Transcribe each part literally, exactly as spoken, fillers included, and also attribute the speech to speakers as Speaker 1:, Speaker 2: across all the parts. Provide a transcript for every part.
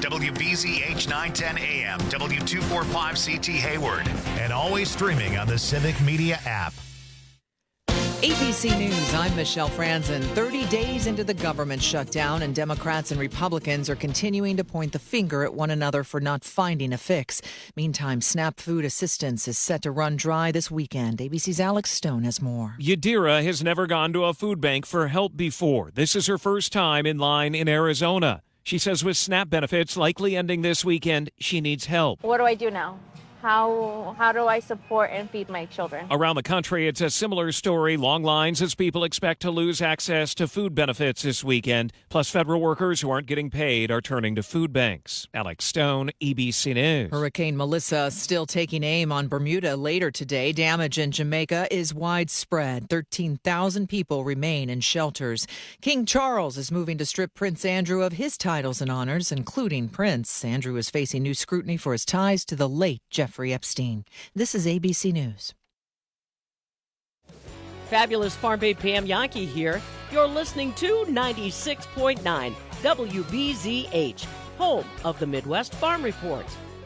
Speaker 1: W B Z H nine ten A M, W two forty-five C T Hayward, and always streaming on the Civic Media app.
Speaker 2: A B C News, I'm Michelle Franzen. thirty days into the government shutdown, and Democrats and Republicans are continuing to point the finger at one another for not finding a fix. Meantime, SNAP food assistance is set to run dry this weekend. A B C's Alex Stone has more.
Speaker 3: Yadira has never gone to a food bank for help before. This is her first time in line in Arizona. She says with SNAP benefits likely ending this weekend, she needs help.
Speaker 4: What do I do now? How how do I support and feed my children?
Speaker 3: Around the country, it's a similar story. Long lines as people expect to lose access to food benefits this weekend. Plus, federal workers who aren't getting paid are turning to food banks. Alex Stone, A B C News.
Speaker 2: Hurricane Melissa still taking aim on Bermuda later today. Damage in Jamaica is widespread. thirteen thousand people remain in shelters. King Charles is moving to strip Prince Andrew of his titles and honors, including Prince. Andrew is facing new scrutiny for his ties to the late Jeffrey Epstein. This is A B C News.
Speaker 5: Fabulous Farm Babe Pam Yankee here. You're listening to ninety-six point nine W B Z H, home of the Midwest Farm Report.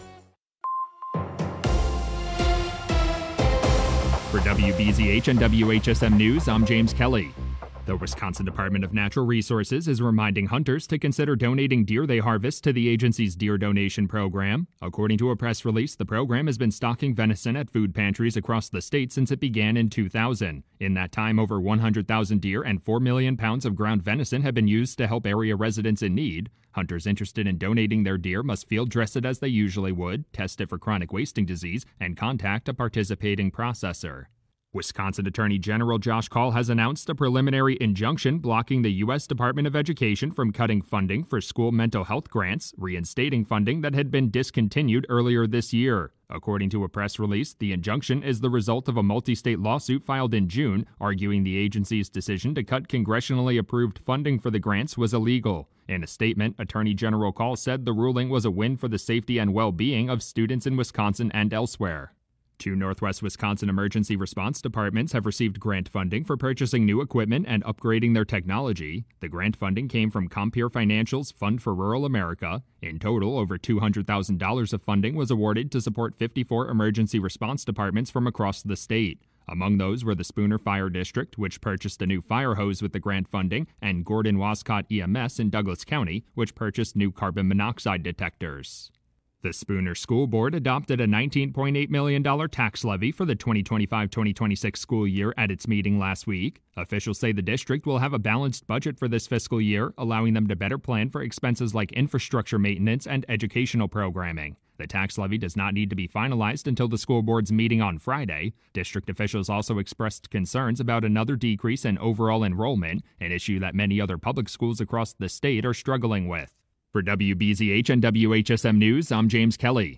Speaker 6: For W B Z H and W H S M News, I'm James Kelly. The Wisconsin Department of Natural Resources is reminding hunters to consider donating deer they harvest to the agency's deer donation program. According to a press release, the program has been stocking venison at food pantries across the state since it began in two thousand. In that time, over one hundred thousand deer and four million pounds of ground venison have been used to help area residents in need. Hunters interested in donating their deer must field dress it as they usually would, test it for chronic wasting disease, and contact a participating processor. Wisconsin Attorney General Josh Kaul has announced a preliminary injunction blocking the U S Department of Education from cutting funding for school mental health grants, reinstating funding that had been discontinued earlier this year. According to a press release, the injunction is the result of a multi-state lawsuit filed in June, arguing the agency's decision to cut congressionally approved funding for the grants was illegal. In a statement, Attorney General Kaul said the ruling was a win for the safety and well-being of students in Wisconsin and elsewhere. Two Northwest Wisconsin emergency response departments have received grant funding for purchasing new equipment and upgrading their technology. The grant funding came from Compeer Financial's Fund for Rural America. In total, over two hundred thousand dollars of funding was awarded to support fifty-four emergency response departments from across the state. Among those were the Spooner Fire District, which purchased a new fire hose with the grant funding, and Gordon-Wascott E M S in Douglas County, which purchased new carbon monoxide detectors. The Spooner School Board adopted a nineteen point eight million dollars tax levy for the twenty twenty-five twenty twenty-six school year at its meeting last week. Officials say the district will have a balanced budget for this fiscal year, allowing them to better plan for expenses like infrastructure maintenance and educational programming. The tax levy does not need to be finalized until the school board's meeting on Friday. District officials also expressed concerns about another decrease in overall enrollment, an issue that many other public schools across the state are struggling with. For W B Z H and W H S M News, I'm James Kelly.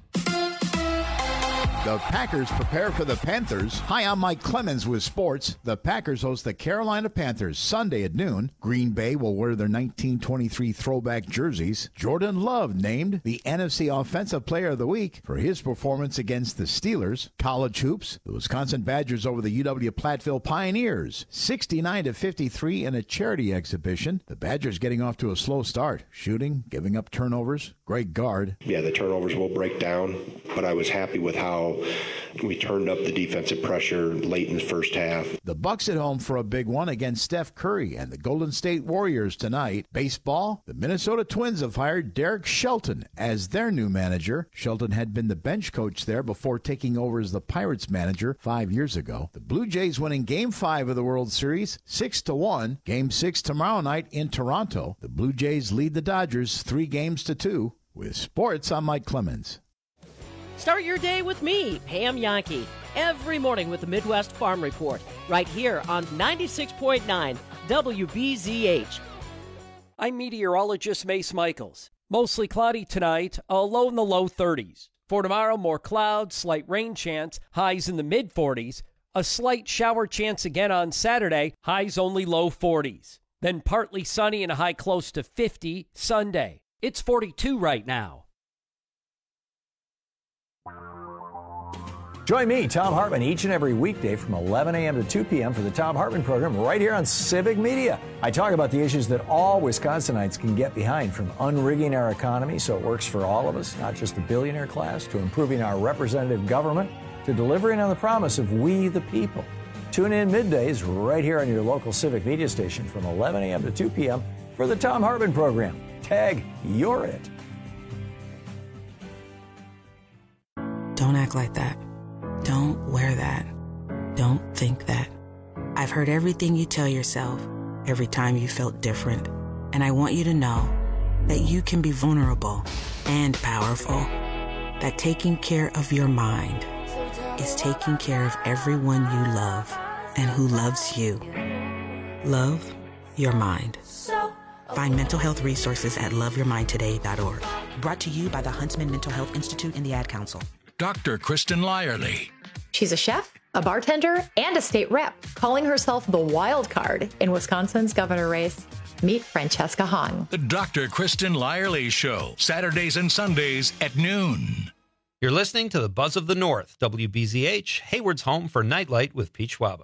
Speaker 7: The Packers prepare for the Panthers. Hi, I'm Mike Clemens with sports. The Packers host the Carolina Panthers Sunday at noon. Green Bay will wear their nineteen twenty-three throwback jerseys. Jordan Love named the N F C Offensive Player of the Week for his performance against the Steelers. College hoops, the Wisconsin Badgers over the U W-Platteville Pioneers, sixty-nine to fifty-three in a charity exhibition. The Badgers getting off to a slow start, shooting, giving up turnovers. Great guard.
Speaker 8: Yeah, the turnovers will break down, but I was happy with how we turned up the defensive pressure late in the first half.
Speaker 7: The Bucks at home for a big one against Steph Curry and the Golden State Warriors tonight. Baseball, the Minnesota Twins have hired Derek Shelton as their new manager. Shelton had been the bench coach there before taking over as the Pirates manager five years ago. The Blue Jays winning Game five of the World Series, six to one. Game six tomorrow night in Toronto. The Blue Jays lead the Dodgers three games to two. With sports, I'm Mike Clemens.
Speaker 5: Start your day with me, Pam Yankee, every morning with the Midwest Farm Report, right here on ninety-six point nine W B Z H. I'm meteorologist Mace Michaels. Mostly cloudy tonight, a low in the low thirties. For tomorrow, more clouds, slight rain chance, highs in the mid forties. A slight shower chance again on Saturday, highs only low forties. Then partly sunny and a high close to fifty Sunday. It's forty-two right now.
Speaker 9: Join me, Thom Hartmann, each and every weekday from eleven a.m. to two p.m. for the Thom Hartmann program right here on Civic Media. I talk about the issues that all Wisconsinites can get behind, from unrigging our economy so it works for all of us, not just the billionaire class, to improving our representative government, to delivering on the promise of we the people. Tune in middays right here on your local Civic Media station from eleven a.m. to two p.m. for the Thom Hartmann program. Tag, you're it.
Speaker 10: Don't act like that. Don't wear that. Don't think that. I've heard everything you tell yourself every time you felt different. And I want you to know that you can be vulnerable and powerful. That taking care of your mind is taking care of everyone you love and who loves you. Love your mind. Find mental health resources at love your mind today dot org. Brought to you by the Huntsman Mental Health Institute and the Ad Council.
Speaker 11: Doctor Kristen Lyerly.
Speaker 12: She's a chef, a bartender, and a state rep, calling herself the wild card in Wisconsin's governor race. Meet Francesca Hahn.
Speaker 11: The Doctor Kristen Lyerly Show, Saturdays and Sundays at noon.
Speaker 13: You're listening to the Buzz of the North, W B Z H, Hayward's home for Nightlight with Pete Schwaba.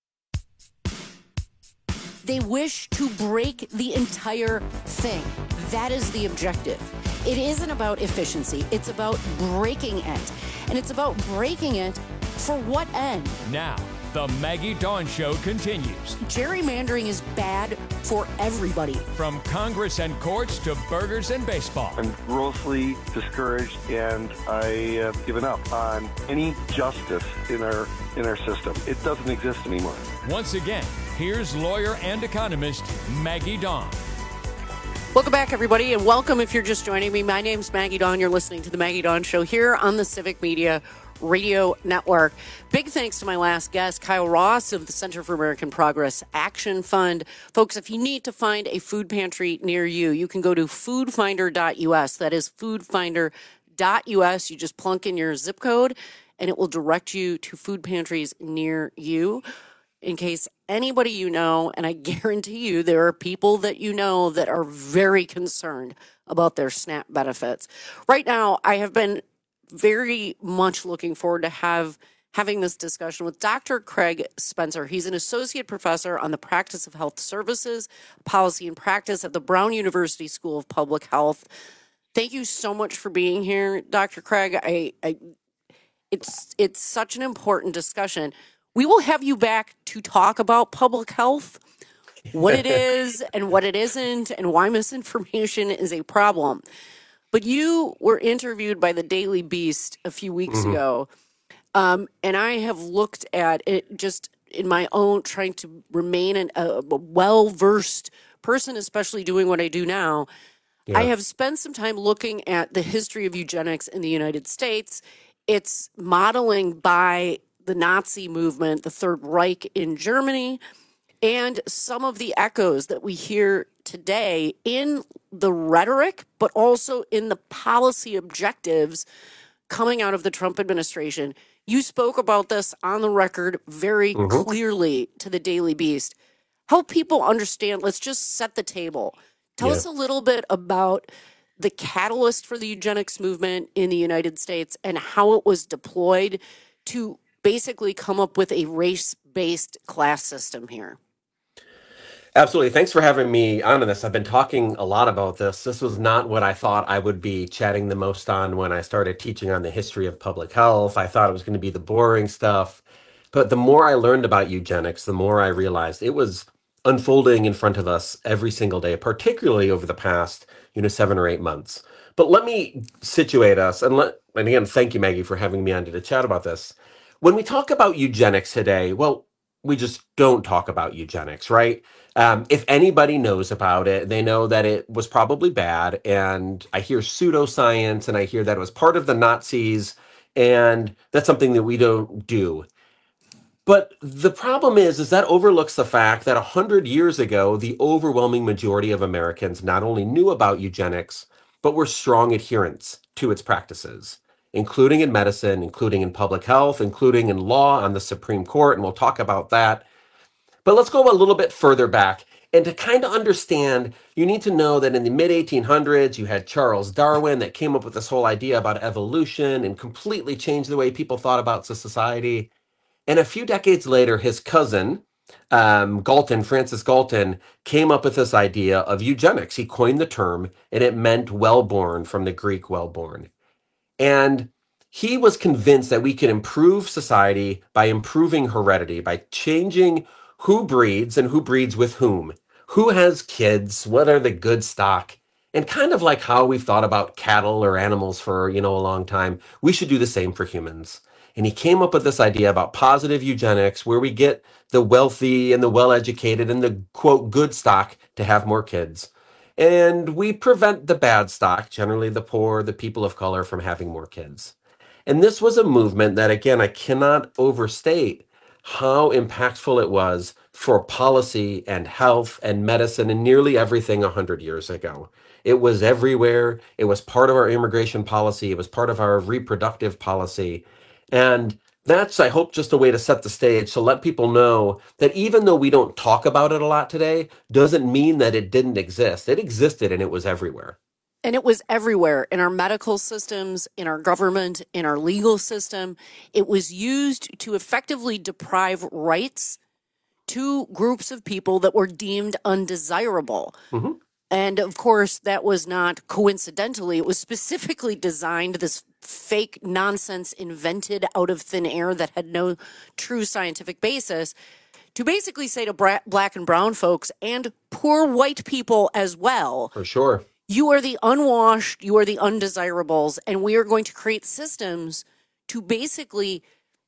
Speaker 14: They wish to break the entire thing. That is the objective. It isn't about efficiency. It's about breaking it. And it's about breaking it for what end?
Speaker 15: Now, the Maggie Dawn Show continues.
Speaker 14: Gerrymandering is bad for everybody.
Speaker 15: From Congress and courts to burgers and baseball.
Speaker 16: I'm grossly discouraged, and I have given up on any justice in our in our system. It doesn't exist anymore.
Speaker 15: Once again, here's lawyer and economist Maggie Dawn.
Speaker 5: Welcome back, everybody, and welcome if you're just joining me. My name's Maggie Dawn. You're listening to the Maggie Dawn Show here on the Civic Media Radio Network. Big thanks to my last guest, Kyle Ross of the Center for American Progress Action Fund. Folks, if you need to find a food pantry near you, you can go to food finder dot U S. That is food finder dot U S. You just plunk in your zip code, and it will direct you to food pantries near you. In case anybody you know, and I guarantee you there are people that you know that are very concerned about their SNAP benefits. Right now, I have been very much looking forward to have having this discussion with Doctor Craig Spencer. He's an associate professor on the practice of health services, policy and practice at the Brown University School of Public Health. Thank you so much for being here, Doctor Craig. I, I it's it's such an important discussion. We will have you back to talk about public health, what it is and what it isn't, and why misinformation is a problem. But you were interviewed by the Daily Beast a few weeks mm-hmm. ago, um, and I have looked at it just in my own, trying to remain an, a well-versed person, especially doing what I do now. Yeah. I have spent some time looking at the history of eugenics in the United States. It's modeling by the Nazi movement, the Third Reich in Germany, and some of the echoes that we hear today in the rhetoric, but also in the policy objectives coming out of the Trump administration. You spoke about this on the record very mm-hmm. clearly to the Daily Beast. Help people understand. Let's just set the table. Tell yeah. us a little bit about the catalyst for the eugenics movement in the United States and how it was deployed to basically come up with a race-based class system here.
Speaker 17: Absolutely. Thanks for having me on this. I've been talking a lot about this. This was not what I thought I would be chatting the most on when I started teaching on the history of public health. I thought it was going to be the boring stuff. But the more I learned about eugenics, the more I realized it was unfolding in front of us every single day, particularly over the past, you know, seven or eight months. But let me situate us. And, let, and again, thank you, Maggie, for having me on to chat about this. When we talk about eugenics today, well, we just don't talk about eugenics, right? Um, if anybody knows about it, they know that it was probably bad. And I hear pseudoscience, and I hear that it was part of the Nazis, and that's something that we don't do. But the problem is, is that overlooks the fact that one hundred years ago, the overwhelming majority of Americans not only knew about eugenics, but were strong adherents to its practices, including in medicine, including in public health, including in law on the Supreme Court, and we'll talk about that. But let's go a little bit further back. And to kind of understand, you need to know that in the mid eighteen hundreds, you had Charles Darwin that came up with this whole idea about evolution and completely changed the way people thought about society. And a few decades later, his cousin, um, Galton, Francis Galton, came up with this idea of eugenics. He coined the term, and it meant well-born, from the Greek well-born. And he was convinced that we could improve society by improving heredity, by changing who breeds and who breeds with whom, who has kids, what are the good stock, and kind of like how we've thought about cattle or animals for, you know, a long time, we should do the same for humans. And he came up with this idea about positive eugenics, where we get the wealthy and the well-educated and the, quote, good stock to have more kids. And we prevent the bad stock, generally the poor, the people of color, from having more kids. And this was a movement that, again, I cannot overstate how impactful it was for policy and health and medicine and nearly everything one hundred years ago. It was everywhere. It was part of our immigration policy. It was part of our reproductive policy. And that's, I hope, just a way to set the stage to let people know that even though we don't talk about it a lot today, doesn't mean that it didn't exist. It existed and it was everywhere.
Speaker 14: And it was everywhere in our medical systems, in our government, in our legal system. It was used to effectively deprive rights to groups of people that were deemed undesirable. Mm-hmm. And of course, that was not coincidentally. It was specifically designed, this fake nonsense invented out of thin air that had no true scientific basis, to basically say to bra- black and brown folks and poor white people as well.
Speaker 17: For sure.
Speaker 14: You are the unwashed, you are the undesirables, and we are going to create systems to basically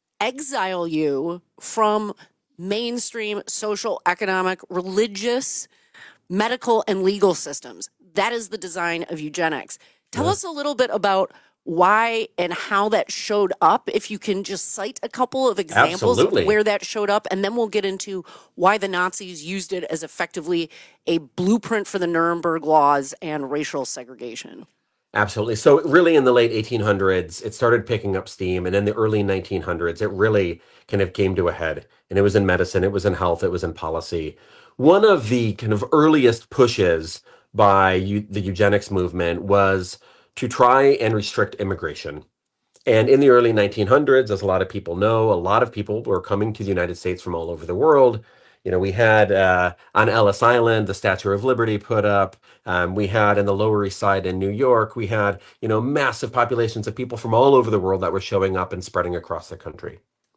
Speaker 14: exile you from mainstream social, economic, religious, medical, and legal systems. That is the design of eugenics. Tell yeah. us a little bit about why and how that showed up, if you can just cite a couple of examples
Speaker 17: Absolutely.
Speaker 14: of where that showed up, and then we'll get into why the Nazis used it as effectively a blueprint for the Nuremberg laws and racial segregation.
Speaker 17: Absolutely. So really in the late eighteen hundreds, it started picking up steam, and in the early nineteen hundreds, it really kind of came to a head. And it was in medicine, it was in health, it was in policy. One of the kind of earliest pushes by eu- the eugenics movement was to try and restrict immigration. And in the early nineteen hundreds, as a lot of people know, a lot of people were coming to the United States from all over the world. You know, we had uh, on Ellis Island, the Statue of Liberty put up. Um, we had in the Lower East Side in New York, we had, you know, massive populations of people from all over the world that were showing up and spreading across the country.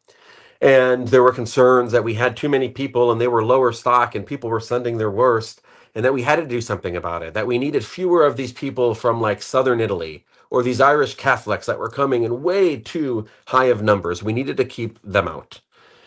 Speaker 17: And there were concerns that we had too many people and they were lower stock and people were sending their worst, and that we had to do something about it, that we needed fewer of these people from like Southern Italy or these Irish Catholics that were coming in way too high of numbers. We needed to keep them out.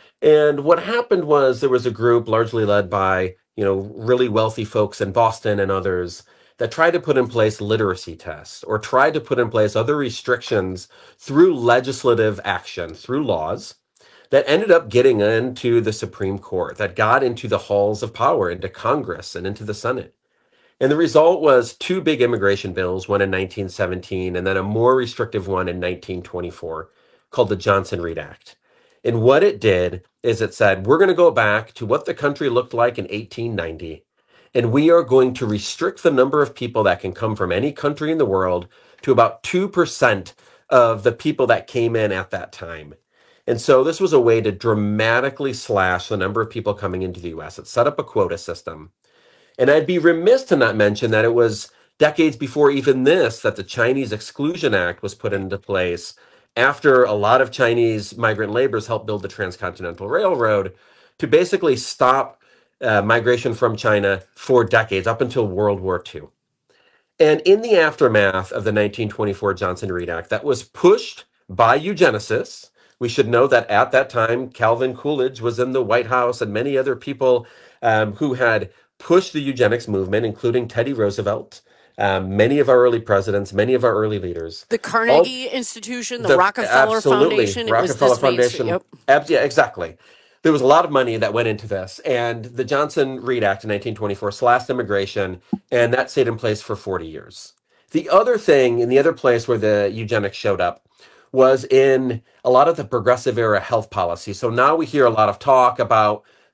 Speaker 17: And what happened was there was a group largely led by, you know, really wealthy folks in Boston and others that tried to put in place literacy tests or tried to put in place other restrictions through legislative action, through laws, that ended up getting into the Supreme Court, that got into the halls of power, into Congress and into the Senate. And the result was two big immigration bills, one in nineteen seventeen and then a more restrictive one in nineteen twenty-four called the Johnson-Reed Act. And what it did is it said, we're going to go back to what the country looked like in eighteen ninety, and we are going to restrict the number of people that can come from any country in the world to about two percent of the people that came in at that time. And so this was a way to dramatically slash the number of people coming into the U S. It set up a quota system. And I'd be remiss to not mention that it was decades before even this that the Chinese Exclusion Act was put into place after a lot of Chinese migrant laborers helped build the Transcontinental Railroad to basically stop uh, migration from China for decades, up until World War Two. And in the aftermath of the nineteen twenty-four Johnson-Reed Act, that was pushed by eugenicists. We should know that at that time, Calvin Coolidge was in the White House and many other people um, who had pushed the eugenics movement, including Teddy Roosevelt, um, many of our early presidents, many of our early leaders.
Speaker 14: The Carnegie All, Institution, the, the Rockefeller
Speaker 17: absolutely,
Speaker 14: Foundation.
Speaker 17: Rockefeller
Speaker 14: it was
Speaker 17: Foundation.
Speaker 14: Yep.
Speaker 17: Ab- yeah, exactly. There was a lot of money that went into this. And the Johnson-Reed Act in nineteen twenty-four slashed immigration, and that stayed in place for forty years. The other thing, and the other place where the eugenics showed up, was in a lot of the progressive era health policy. So now we hear a lot of talk about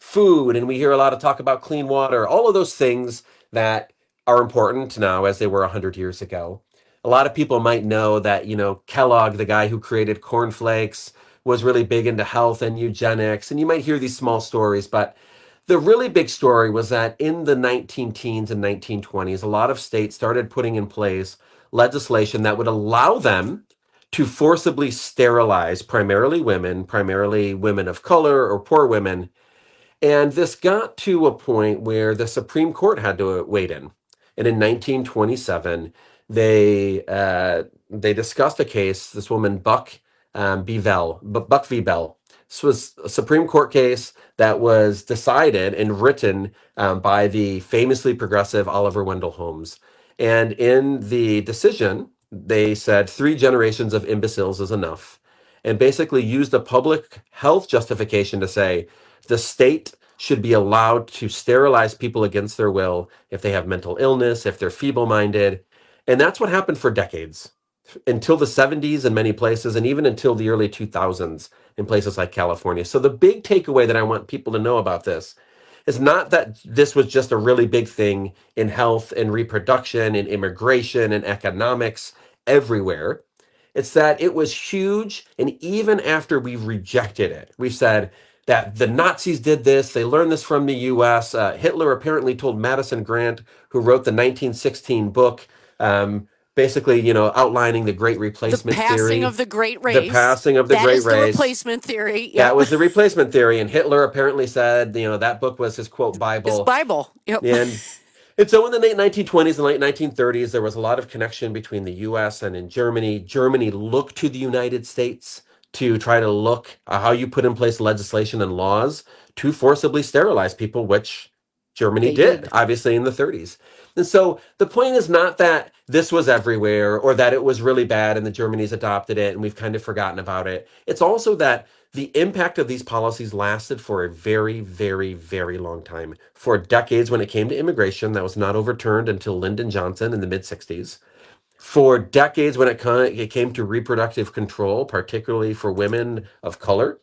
Speaker 17: food, and we hear a lot of talk about clean water, all of those things that are important now as they were one hundred years ago. A lot of people might know that, you know, Kellogg, the guy who created cornflakes, was really big into health and eugenics, and you might hear these small stories, but the really big story was that in the nineteen teens and nineteen twenties, a lot of states started putting in place legislation that would allow them to forcibly sterilize primarily women, primarily women of color or poor women. And this got to a point where the Supreme Court had to wade in. And in nineteen twenty-seven, they uh, they discussed a case, this woman, Buck um, B. Bell, Buck v. Bell. This was a Supreme Court case that was decided and written um, by the famously progressive Oliver Wendell Holmes. And in the decision, they said three generations of imbeciles is enough, and basically used a public health justification to say the state should be allowed to sterilize people against their will if they have mental illness, if they're feeble-minded. And that's what happened for decades, until the seventies in many places, and even until the early two thousands in places like California. So the big takeaway that I want people to know about this is not that this was just a really big thing in health and reproduction and immigration and economics everywhere. It's that it was huge. And even after we've rejected it, we've said that the Nazis did this. They learned this from the U S. Uh, Hitler apparently told Madison Grant, who wrote the nineteen sixteen book, um, basically, you know, outlining the Great Replacement
Speaker 14: the passing
Speaker 17: theory.
Speaker 14: of the Great Race.
Speaker 17: The passing of the
Speaker 14: that
Speaker 17: Great
Speaker 14: is the
Speaker 17: Race.
Speaker 14: replacement theory. Yep.
Speaker 17: That was the replacement theory. And Hitler apparently said, you know, that book was his, quote, Bible.
Speaker 14: His Bible. Yep.
Speaker 17: And, and so in the late nineteen twenties and late nineteen thirties, there was a lot of connection between the U S and in Germany. Germany looked to the United States to try to look at how you put in place legislation and laws to forcibly sterilize people, which Germany did, did, obviously, in the thirties. And so the point is not that this was everywhere or that it was really bad and the Germany's adopted it and we've kind of forgotten about it. It's also that the impact of these policies lasted for a very, very, very long time. For decades when it came to immigration, that was not overturned until Lyndon Johnson in the mid sixties. For decades when it, kind of, it came to reproductive control, particularly for women of color.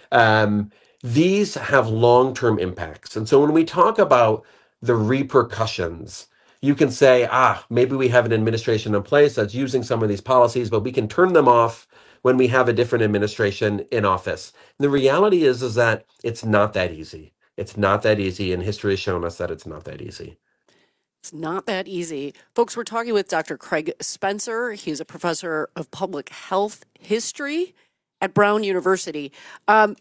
Speaker 17: Um, these have long-term impacts. And so when we talk about the repercussions, you can say, ah, maybe we have an administration in place that's using some of these policies, but we can turn them off when we have a different administration in office. And the reality is, is that it's not that easy. It's not that easy, and history has shown us that it's not that easy.
Speaker 14: It's not that easy. Folks, we're talking with Doctor Craig Spencer. He's a professor of public health history at Brown University. Um,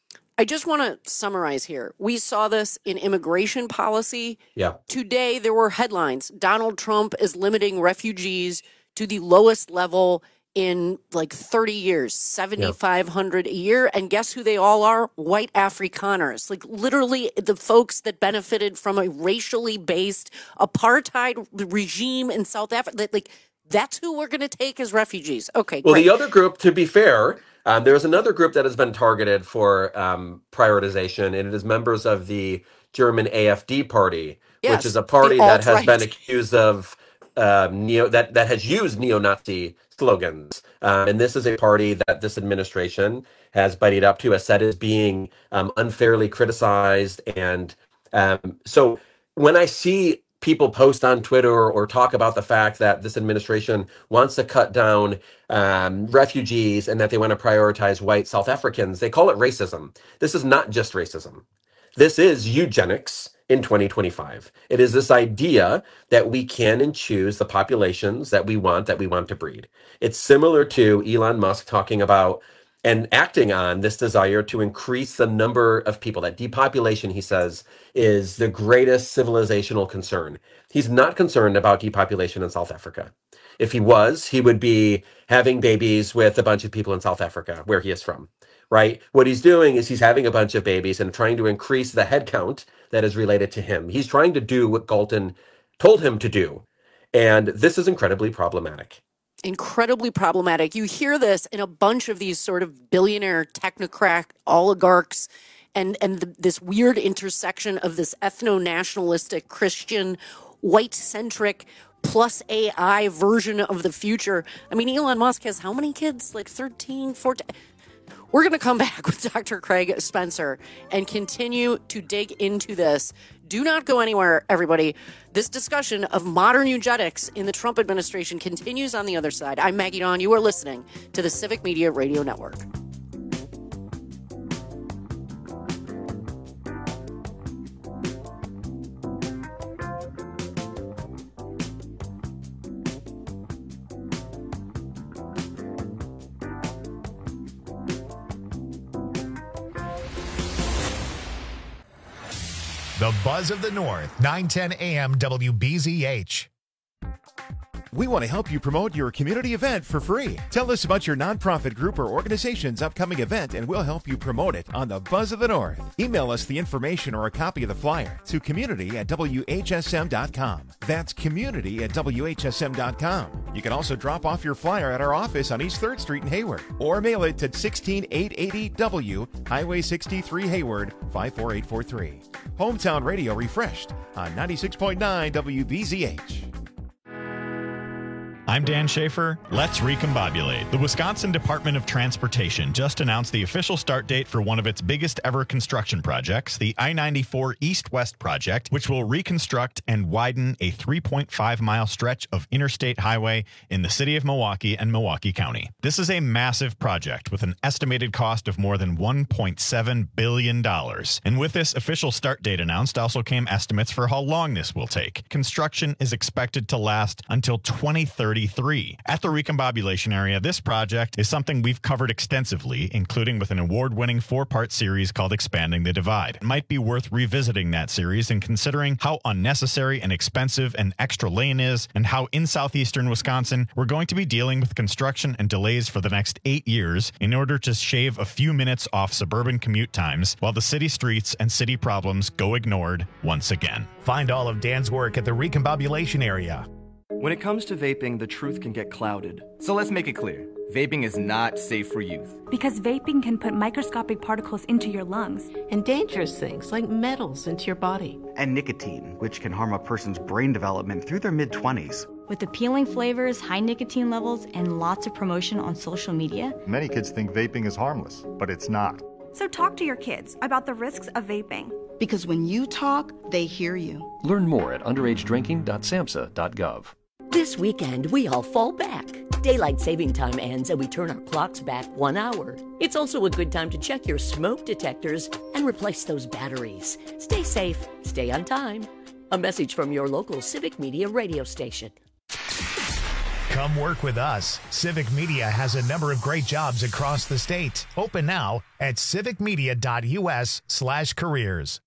Speaker 14: I just want to summarize here. We saw this in immigration policy.
Speaker 17: Yeah.
Speaker 14: Today, there were headlines. Donald Trump is limiting refugees to the lowest level in like thirty years, seventy-five hundred yeah. a year. And guess who they all are? White Afrikaners. Like literally the folks that benefited from a racially based apartheid regime in South Africa. Like that's who we're going to take as refugees. Okay,
Speaker 17: well,
Speaker 14: great.
Speaker 17: The other group, to be fair, um, there's another group that has been targeted for um, prioritization, and it is members of the German A F D party,
Speaker 14: yes,
Speaker 17: which is a party that has been accused of uh, neo that that has used neo-Nazi slogans. Um, and this is a party that this administration has buddied up to, has said is being um, unfairly criticized. And um, so when I see people post on Twitter or, or talk about the fact that this administration wants to cut down um, refugees and that they want to prioritize white South Africans, they call it racism. This is not just racism. This is eugenics in twenty twenty-five. It is this idea that we can and choose the populations that we want, that we want to breed. It's similar to Elon Musk talking about and acting on this desire to increase the number of people. That depopulation, he says, is the greatest civilizational concern. He's not concerned about depopulation in South Africa. If he was, he would be having babies with a bunch of people in South Africa, where he is from, right? What he's doing is he's having a bunch of babies and trying to increase the head count that is related to him. He's trying to do what Galton told him to do. And this is incredibly problematic.
Speaker 14: Incredibly problematic. You hear this in a bunch of these sort of billionaire technocrat oligarchs and, and the, this weird intersection of this ethno-nationalistic Christian, white-centric plus A I version of the future. I mean, Elon Musk has how many kids? Like thirteen, fourteen?
Speaker 5: We're going to come back with Doctor Craig Spencer and continue to dig into this. Do not go anywhere, everybody. This discussion of modern eugenics in the Trump administration continues on the other side. I'm Maggie Dawn. You are listening to the Civic Media Radio Network.
Speaker 1: The Buzz of the North, nine ten A M W B Z H.
Speaker 18: We want to help you promote your community event for free. Tell us about your nonprofit group or organization's upcoming event, and we'll help you promote it on the Buzz of the North. Email us the information or a copy of the flyer to community at W H S M dot com. That's community at W H S M dot com. You can also drop off your flyer at our office on East third Street in Hayward, or mail it to sixteen eight eighty W, Highway sixty-three, Hayward, five four eight four three. Hometown Radio refreshed on ninety-six point nine W B Z H.
Speaker 19: I'm Dan Schaefer. Let's recombobulate. The Wisconsin Department of Transportation just announced the official start date for one of its biggest ever construction projects, the I ninety-four East-West project, which will reconstruct and widen a three point five mile stretch of interstate highway in the city of Milwaukee and Milwaukee County. This is a massive project with an estimated cost of more than one point seven billion dollars. And with this official start date announced also came estimates for how long this will take. Construction is expected to last until twenty thirty. At the recombobulation area, this project is something we've covered extensively, including with an award-winning four-part series called Expanding the Divide. It might be worth revisiting that series and considering how unnecessary and expensive an extra lane is, and how in southeastern Wisconsin we're going to be dealing with construction and delays for the next eight years in order to shave a few minutes off suburban commute times while the city streets and city problems go ignored once again.
Speaker 1: Find all of Dan's work at the recombobulation area.
Speaker 20: When it comes to vaping, the truth can get clouded. So let's make it clear. Vaping is not safe for youth.
Speaker 21: Because vaping can put microscopic particles into your lungs.
Speaker 22: And dangerous things like metals into your body.
Speaker 23: And nicotine, which can harm a person's brain development through their mid-twenties.
Speaker 21: With appealing flavors, high nicotine levels, and lots of promotion on social media.
Speaker 24: Many kids think vaping is harmless, but it's not.
Speaker 25: So talk to your kids about the risks of vaping.
Speaker 26: Because when you talk, they hear you.
Speaker 27: Learn more at underage drinking dot samhsa dot gov.
Speaker 28: This weekend, we all fall back. Daylight saving time ends and we turn our clocks back one hour. It's also a good time to check your smoke detectors and replace those batteries. Stay safe, stay on time. A message from your local Civic Media radio station.
Speaker 1: Come work with us. Civic Media has a number of great jobs across the state. Open now at civic media dot U S slash careers.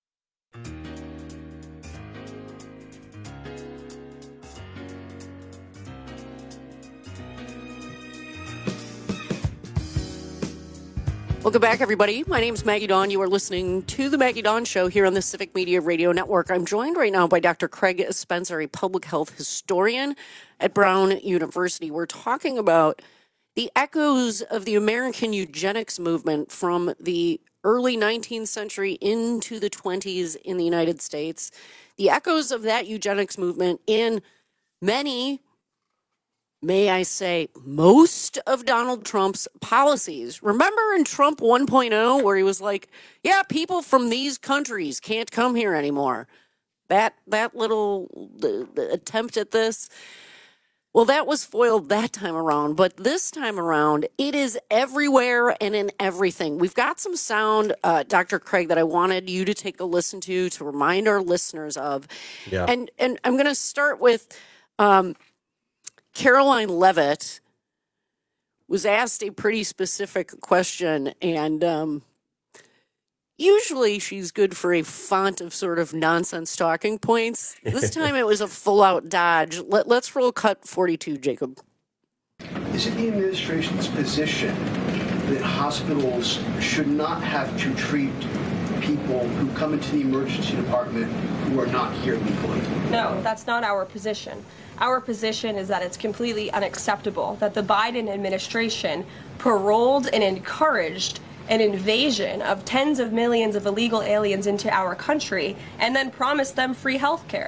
Speaker 5: Welcome back, everybody. My name is Maggie Dawn. You are listening to The Maggie Dawn Show here on the Civic Media Radio Network. I'm joined right now by Doctor Craig Spencer, a public health historian at Brown University. We're talking about the echoes of the American eugenics movement from the early nineteenth century into the twenties in the United States. The echoes of that eugenics movement in many, may I say, most of Donald Trump's policies. Remember in Trump one point oh where he was like, yeah, people from these countries can't come here anymore. That that little the, the attempt at this, well, that was foiled that time around. But this time around, it is everywhere and in everything. We've got some sound, uh, Doctor Craig, that I wanted you to take a listen to, to remind our listeners of.
Speaker 17: Yeah.
Speaker 5: And, and I'm going to start with... Um, Caroline Leavitt was asked a pretty specific question, and um, usually she's good for a font of sort of nonsense talking points. This time it was a full-out dodge. Let, let's roll cut forty-two, Jacob.
Speaker 29: Is it the administration's position that hospitals should not have to treat people who come into the emergency department who are not here legally?
Speaker 30: No, that's not our position. Our position is that it's completely unacceptable that the Biden administration paroled and encouraged an invasion of tens of millions of illegal aliens into our country and then promised them free health care.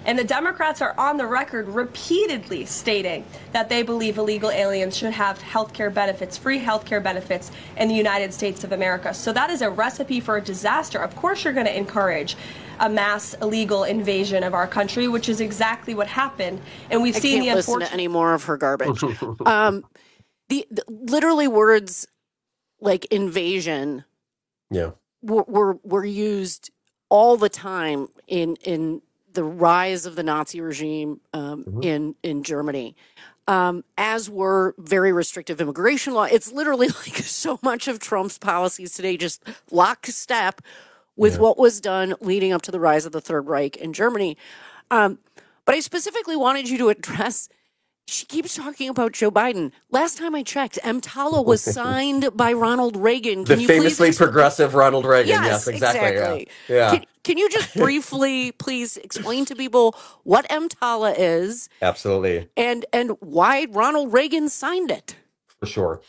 Speaker 30: And the Democrats are on the record repeatedly stating that they believe illegal aliens should have health care benefits, free health care benefits in the United States of America. So that is a recipe for a disaster. Of course you're going to encourage a mass illegal invasion of our country, which is exactly what happened. And we've
Speaker 14: I
Speaker 30: seen
Speaker 14: can't
Speaker 30: the
Speaker 14: listen
Speaker 30: unfortunate...
Speaker 14: to any more of her garbage. um, the, the literally words like invasion
Speaker 17: yeah.
Speaker 14: were, were, were used all the time in, in the rise of the Nazi regime um, mm-hmm. in, in Germany, um, as were very restrictive immigration law. It's literally like so much of Trump's policies today just lockstep with yeah. what was done leading up to the rise of the Third Reich in Germany. Um, but I specifically wanted you to address, she keeps talking about Joe Biden. Last time I checked, EMTALA was signed by Ronald Reagan. Can
Speaker 17: the
Speaker 14: you
Speaker 17: famously
Speaker 14: please
Speaker 17: progressive Ronald Reagan.
Speaker 14: Yes,
Speaker 17: yes exactly.
Speaker 14: exactly.
Speaker 17: Yeah. yeah.
Speaker 14: Can, can you just briefly, please explain to people what EMTALA is?
Speaker 17: Absolutely.
Speaker 14: And, and why Ronald Reagan signed it?
Speaker 17: For sure.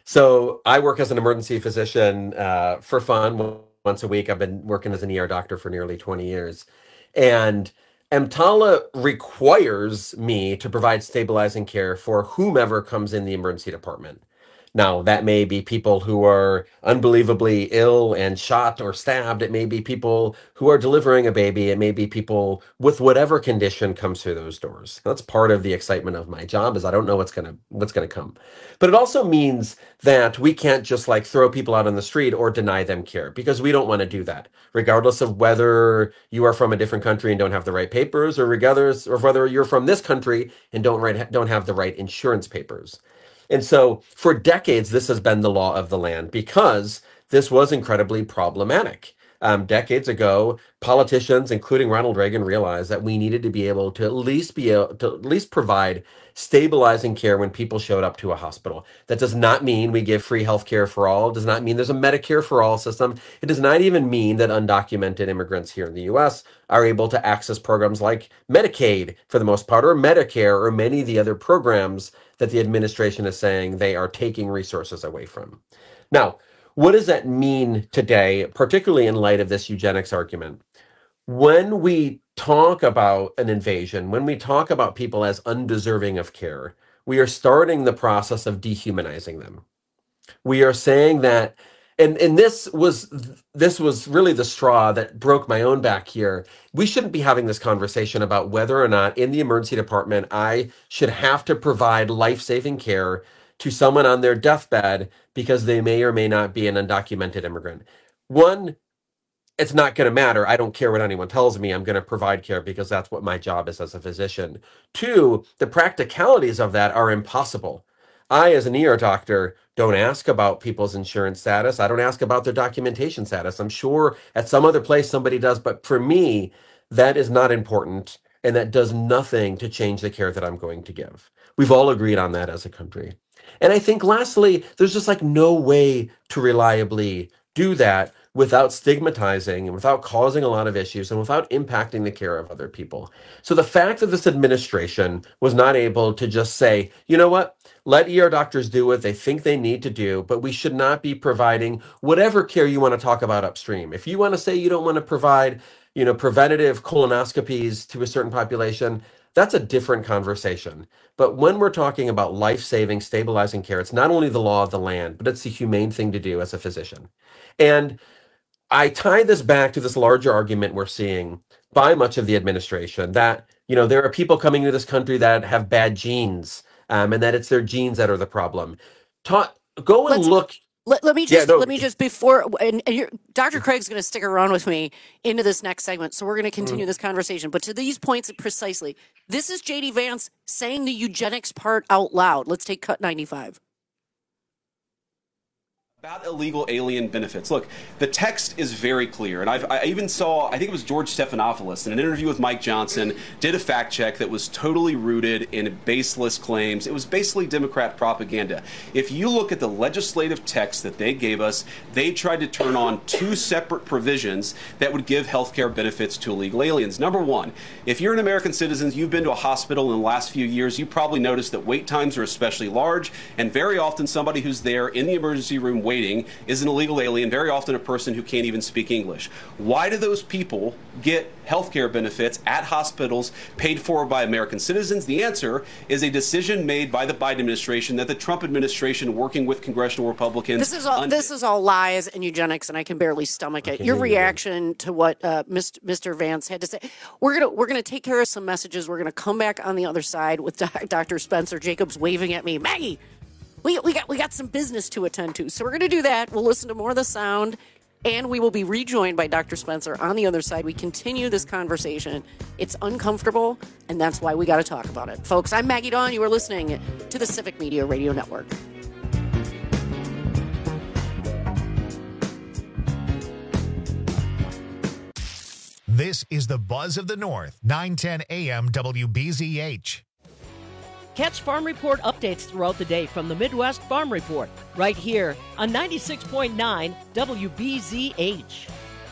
Speaker 17: So I work as an emergency physician uh, for fun. Once a week. I've been working as an E R doctor for nearly twenty years. And EMTALA requires me to provide stabilizing care for whomever comes in the emergency department. Now, that may be people who are unbelievably ill and shot or stabbed. It may be people who are delivering a baby. It may be people with whatever condition comes through those doors. That's part of the excitement of my job, is I don't know what's gonna what's gonna come. But it also means that we can't just like throw people out on the street or deny them care, because we don't want to do that, regardless of whether you are from a different country and don't have the right papers, or regardless of whether you're from this country and don't right, don't have the right insurance papers. And so for decades, this has been the law of the land, because this was incredibly problematic. Um, decades ago, politicians, including Ronald Reagan, realized that we needed to be able to at least be able to at least provide stabilizing care when people showed up to a hospital. That does not mean we give free health care for all. It does not mean there's a Medicare for all system. It does not even mean that undocumented immigrants here in the U S are able to access programs like Medicaid for the most part, or Medicare, or many of the other programs that the administration is saying they are taking resources away from. Now, what does that mean today, particularly in light of this eugenics argument? When we talk about an invasion, when we talk about people as undeserving of care, we are starting the process of dehumanizing them. We are saying that, and, and this was this was really the straw that broke my own back here. We shouldn't be having this conversation about whether or not in the emergency department I should have to provide life-saving care to someone on their deathbed because they may or may not be an undocumented immigrant. One, it's not going to matter. I don't care what anyone tells me. I'm going to provide care because that's what my job is as a physician. Two, the practicalities of that are impossible. I, as an E R doctor, don't ask about people's insurance status. I don't ask about their documentation status. I'm sure at some other place somebody does, but for me, that is not important, and that does nothing to change the care that I'm going to give. We've all agreed on that as a country. And I think lastly, there's just like no way to reliably do that without stigmatizing and without causing a lot of issues and without impacting the care of other people. So the fact that this administration was not able to just say, you know what, let E R doctors do what they think they need to do, but we should not be providing whatever care you want to talk about upstream. If you want to say you don't want to provide, you know, preventative colonoscopies to a certain population, that's a different conversation. But when we're talking about life-saving, stabilizing care, it's not only the law of the land, but it's the humane thing to do as a physician. And I tie this back to this larger argument we're seeing by much of the administration that, you know, there are people coming to this country that have bad genes, um, and that it's their genes that are the problem. Ta- go and
Speaker 14: Let's,
Speaker 17: look.
Speaker 14: Let, let me just
Speaker 17: yeah, no.
Speaker 14: let me just before and, and you're, Doctor Craig's going to stick around with me into this next segment, so we're going to continue mm. this conversation. But to these points precisely, this is J D Vance saying the eugenics part out loud. Let's take cut ninety-five.
Speaker 2: About illegal alien benefits. Look, the text is very clear, and I've, I even saw, I think it was George Stephanopoulos in an interview with Mike Johnson, did a fact check that was totally rooted in baseless claims. It was basically Democrat propaganda. If you look at the legislative text that they gave us, they tried to turn on two separate provisions that would give health care benefits to illegal aliens. Number one, if you're an American citizen, you've been to a hospital in the last few years, you probably noticed that wait times are especially large, and very often somebody who's there in the emergency room waiting is an illegal alien, very often a person who can't even speak English. Why do those people get health care benefits at hospitals paid for by American citizens? The answer is a decision made by the Biden administration that the Trump administration, working with congressional Republicans...
Speaker 3: This is all, this is all lies and eugenics, and I can barely stomach it. Your reaction to what uh, Mister Vance had to say. We're gonna we're gonna take care of some messages. We're gonna come back on the other side with Doctor Spencer Jacobs waving at me. Maggie, we we got we got some business to attend to, so we're gonna do that. We'll listen to more of the sound, and we will be rejoined by Doctor Spencer on the other side. We continue this conversation. It's uncomfortable, and that's why we got to talk about it, folks. I'm Maggie Dawn. You are listening to the Civic Media Radio Network.
Speaker 1: This is the Buzz of the North, nine ten A M W B Z H.
Speaker 5: Catch Farm Report updates throughout the day from the Midwest Farm Report, right here on ninety-six point nine W B Z H.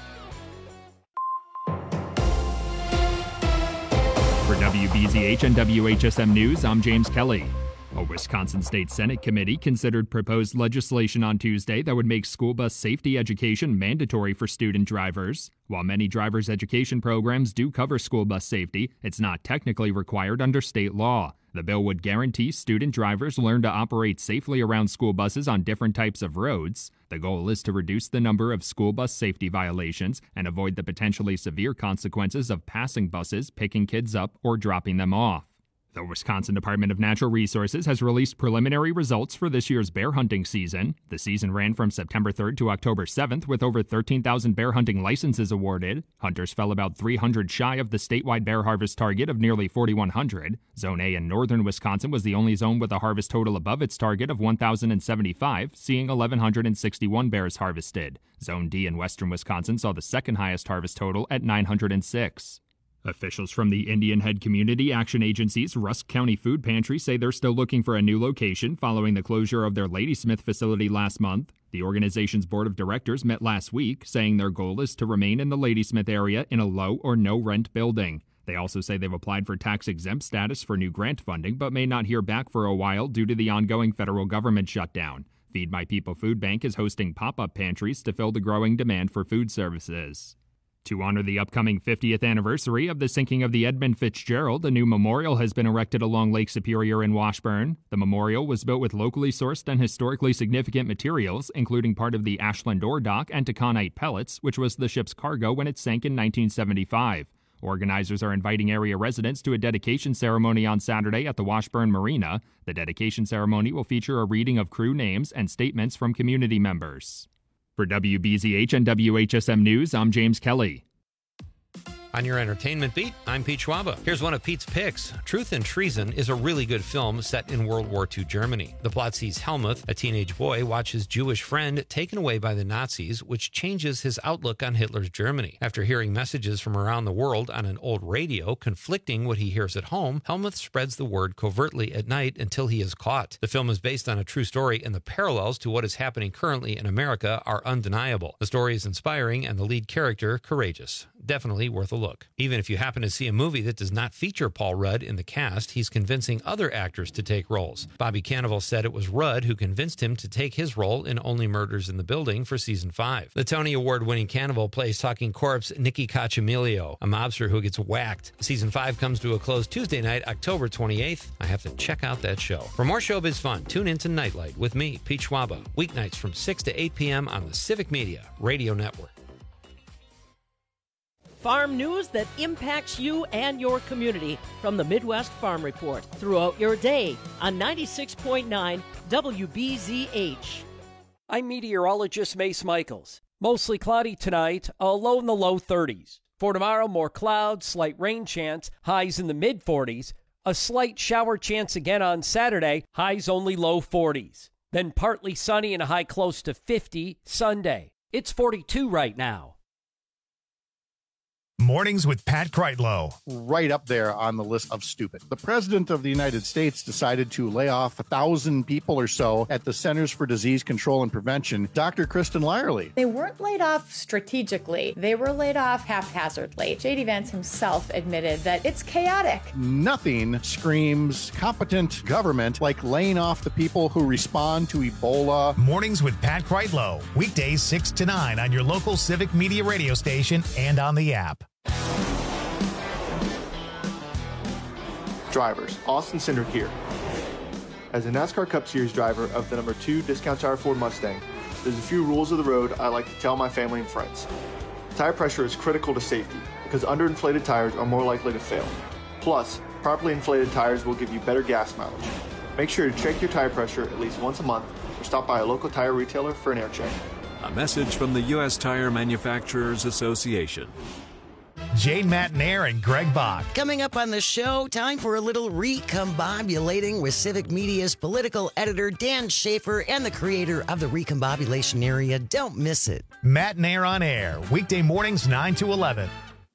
Speaker 4: For W B Z H and W H S M News, I'm James Kelly. A Wisconsin State Senate committee considered proposed legislation on Tuesday that would make school bus safety education mandatory for student drivers. While many driver's education programs do cover school bus safety, it's not technically required under state law. The bill would guarantee student drivers learn to operate safely around school buses on different types of roads. The goal is to reduce the number of school bus safety violations and avoid the potentially severe consequences of passing buses, picking kids up, or dropping them off. The Wisconsin Department of Natural Resources has released preliminary results for this year's bear hunting season. The season ran from September third to October seventh, with over thirteen thousand bear hunting licenses awarded. Hunters fell about three hundred shy of the statewide bear harvest target of nearly forty-one hundred. Zone A in northern Wisconsin was the only zone with a harvest total above its target of one thousand seventy-five, seeing one thousand one hundred sixty-one bears harvested. Zone D in western Wisconsin saw the second highest harvest total at nine hundred six. Officials from the Indian Head Community Action Agency's Rusk County Food Pantry say they're still looking for a new location following the closure of their Ladysmith facility last month. The organization's board of directors met last week, saying their goal is to remain in the Ladysmith area in a low or no rent building. They also say they've applied for tax-exempt status for new grant funding, but may not hear back for a while due to the ongoing federal government shutdown. Feed My People Food Bank is hosting pop-up pantries to fill the growing demand for food services. To honor the upcoming fiftieth anniversary of the sinking of the Edmund Fitzgerald, a new memorial has been erected along Lake Superior in Washburn. The memorial was built with locally sourced and historically significant materials, including part of the Ashland ore dock and taconite pellets, which was the ship's cargo when it sank in nineteen seventy-five. Organizers are inviting area residents to a dedication ceremony on Saturday at the Washburn Marina. The dedication ceremony will feature a reading of crew names and statements from community members. For W B Z H and W H S M News, I'm James Kelly.
Speaker 6: On your entertainment beat, I'm Pete Schwaba. Here's one of Pete's picks. Truth and Treason is a really good film set in World War Two Germany. The plot sees Helmuth, a teenage boy, watch his Jewish friend taken away by the Nazis, which changes his outlook on Hitler's Germany. After hearing messages from around the world on an old radio conflicting what he hears at home, Helmuth spreads the word covertly at night until he is caught. The film is based on a true story, and the parallels to what is happening currently in America are undeniable. The story is inspiring and the lead character courageous. Definitely worth a look. Even if you happen to see a movie that does not feature Paul Rudd in the cast, he's convincing other actors to take roles. Bobby Cannavale said it was Rudd who convinced him to take his role in Only Murders in the Building for season five. The Tony Award-winning Cannavale plays talking corpse Nicky Cacciamilio, a mobster who gets whacked. Season five comes to a close Tuesday night, October twenty-eighth. I have to check out that show. For more showbiz fun, tune in to Nightlight with me, Pete Schwaba, weeknights from six to eight p.m. on the Civic Media Radio Network.
Speaker 5: Farm news that impacts you and your community from the Midwest Farm Report throughout your day on ninety-six point nine W B Z H.
Speaker 7: I'm meteorologist Mace Michaels. Mostly cloudy tonight, a low in the low thirties. For tomorrow, more clouds, slight rain chance, highs in the mid forties. A slight shower chance again on Saturday, highs only low forties. Then partly sunny and a high close to fifty Sunday. It's forty-two right now.
Speaker 1: Mornings with Pat Kreitlow.
Speaker 24: Right up there on the list of stupid. The president of the United States decided to lay off a thousand people or so at the Centers for Disease Control and Prevention. Doctor Kristen Lyerly.
Speaker 8: They weren't laid off strategically. They were laid off haphazardly. J D Vance himself admitted that it's chaotic.
Speaker 24: Nothing screams competent government like laying off the people who respond to Ebola.
Speaker 1: Mornings with Pat Kreitlow. Weekdays six to nine on your local Civic Media radio station and on the app.
Speaker 9: Drivers, Austin Cindric here. As a NASCAR Cup Series driver of the number two Discount Tire Ford Mustang, there's a few rules of the road I like to tell my family and friends. Tire pressure is critical to safety because underinflated tires are more likely to fail. Plus, properly inflated tires will give you better gas mileage. Make sure to check your tire pressure at least once a month or stop by a local tire retailer for an air check.
Speaker 10: A message from the U S Tire Manufacturers Association.
Speaker 1: Jane Matnair and Greg Bach.
Speaker 11: Coming up on the show, time for a little recombobulating with Civic Media's political editor Dan Schaefer and the creator of the Recombobulation Area. Don't miss it.
Speaker 1: Matnair on air, weekday mornings nine to eleven.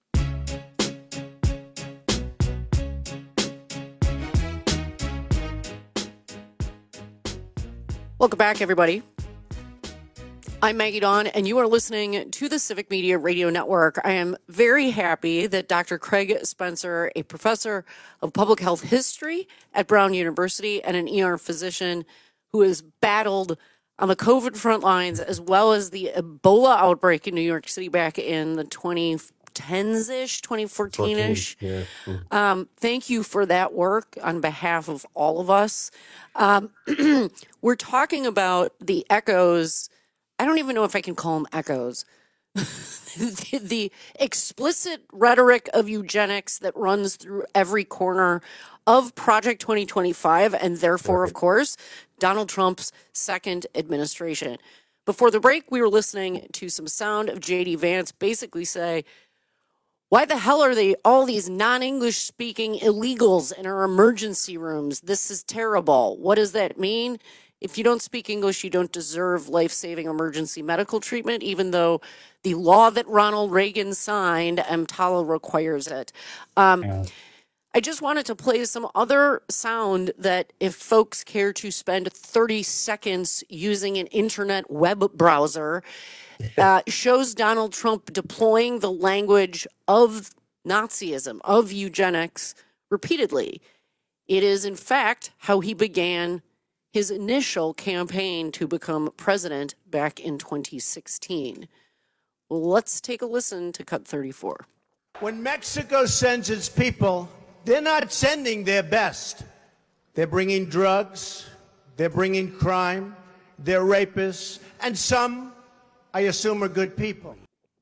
Speaker 3: Welcome back, everybody. I'm Maggie Dawn, and you are listening to the Civic Media Radio Network. I am very happy that Doctor Craig Spencer, a professor of public health history at Brown University and an E R physician who has battled on the COVID front lines as well as the Ebola outbreak in New York City back in the twenty tens-ish, twenty fourteen-ish.
Speaker 17: Yeah.
Speaker 3: Um, thank you for that work on behalf of all of us. Um, we're talking about the echoes. I don't even know if I can call them echoes. the, the explicit rhetoric of eugenics that runs through every corner of Project twenty twenty-five and therefore, of course, Donald Trump's second administration. Before the break, we were listening to some sound of J D Vance basically say, why the hell are they all these non-English speaking illegals in our emergency rooms? This is terrible. What does that mean? If you don't speak English, you don't deserve life-saving emergency medical treatment, even though the law that Ronald Reagan signed, EMTALA, requires it. Um, yeah. I just wanted to play some other sound that if folks care to spend thirty seconds using an internet web browser, uh, shows Donald Trump deploying the language of Nazism, of eugenics, repeatedly. It is, in fact, how he began his initial campaign to become president back in twenty sixteen. Well, let's take a listen to cut thirty-four.
Speaker 12: When Mexico sends its people, they're not sending their best. They're bringing drugs, they're bringing crime, they're rapists, and some, I assume, are good people.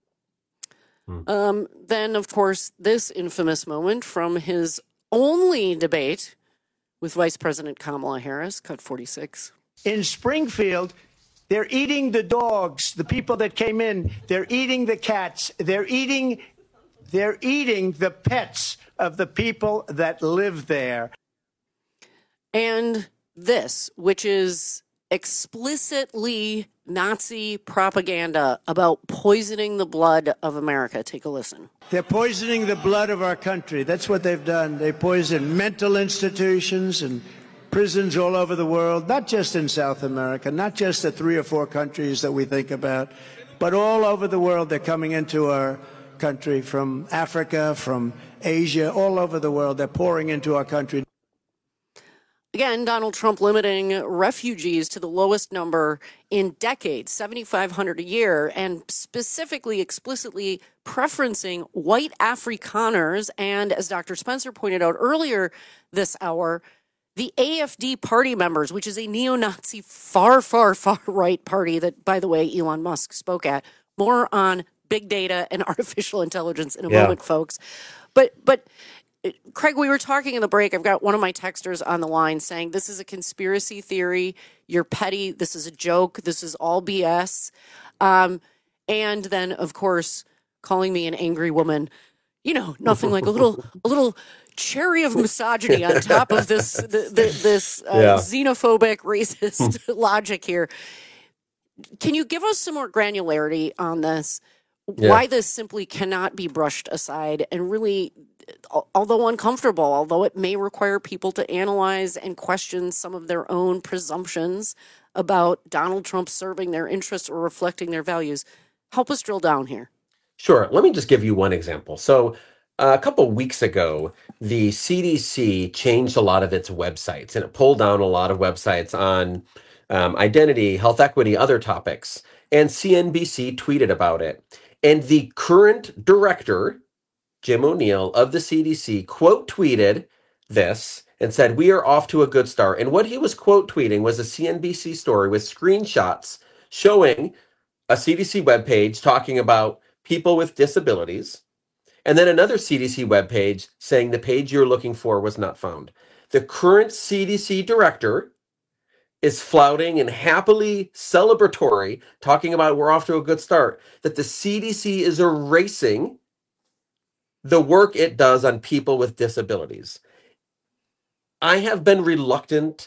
Speaker 3: Um, then, of course, this infamous moment from his only debate with Vice President Kamala Harris, cut forty-six.
Speaker 12: In Springfield, they're eating the dogs, the people that came in. They're eating the cats. They're eating, they're eating the pets of the people that live there.
Speaker 3: And this, which is explicitly Nazi propaganda about poisoning the blood of America. Take a listen.
Speaker 12: They're poisoning the blood of our country. That's what they've done. They poison mental institutions and prisons all over the world, not just in South America, not just the three or four countries that we think about, but all over the world. They're coming into our country from Africa, from Asia, all over the world. They're pouring into our country.
Speaker 3: Again, Donald Trump limiting refugees to the lowest number in decades, seventy-five hundred a year, and specifically, explicitly preferencing white Afrikaners. And as Doctor Spencer pointed out earlier this hour, the A F D party members, which is a neo-Nazi far, far, far right party that, by the way, Elon Musk spoke at. More on big data and artificial intelligence in a yeah. moment, folks. But, but, Craig, we were talking in the break. I've got one of my texters on the line saying this is a conspiracy theory. You're petty. This is a joke. This is all B S. Um, and then, of course, calling me an angry woman. You know, nothing like a little, a little cherry of misogyny on top of this, the, the, this uh, yeah. xenophobic, racist logic here. Can you give us some more granularity on this? yeah. why this simply cannot be brushed aside and really, although uncomfortable, although it may require people to analyze and question some of their own presumptions about Donald Trump serving their interests or reflecting their values, help us drill down here.
Speaker 17: Sure. Let me just give you one example. So uh, a couple weeks ago, the C D C changed a lot of its websites, and it pulled down a lot of websites on um, identity, health equity, other topics. And C N B C tweeted about it. And the current director, Jim O'Neill of the C D C, quote tweeted this and said, "We are off to a good start." And what he was quote tweeting was a C N B C story with screenshots showing a C D C webpage talking about people with disabilities, and then another C D C webpage saying the page you're looking for was not found. The current C D C director is flouting and happily celebratory, talking about we're off to a good start, that the C D C is erasing the work it does on people with disabilities. I have been reluctant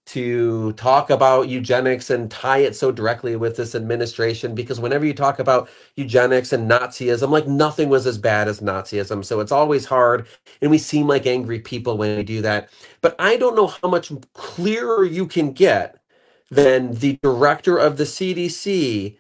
Speaker 17: to talk about eugenics and tie it so directly with this administration, because whenever you talk about eugenics and Nazism, like nothing was as bad as Nazism. So it's always hard, and we seem like angry people when we do that. But I don't know how much clearer you can get than the director of the C D C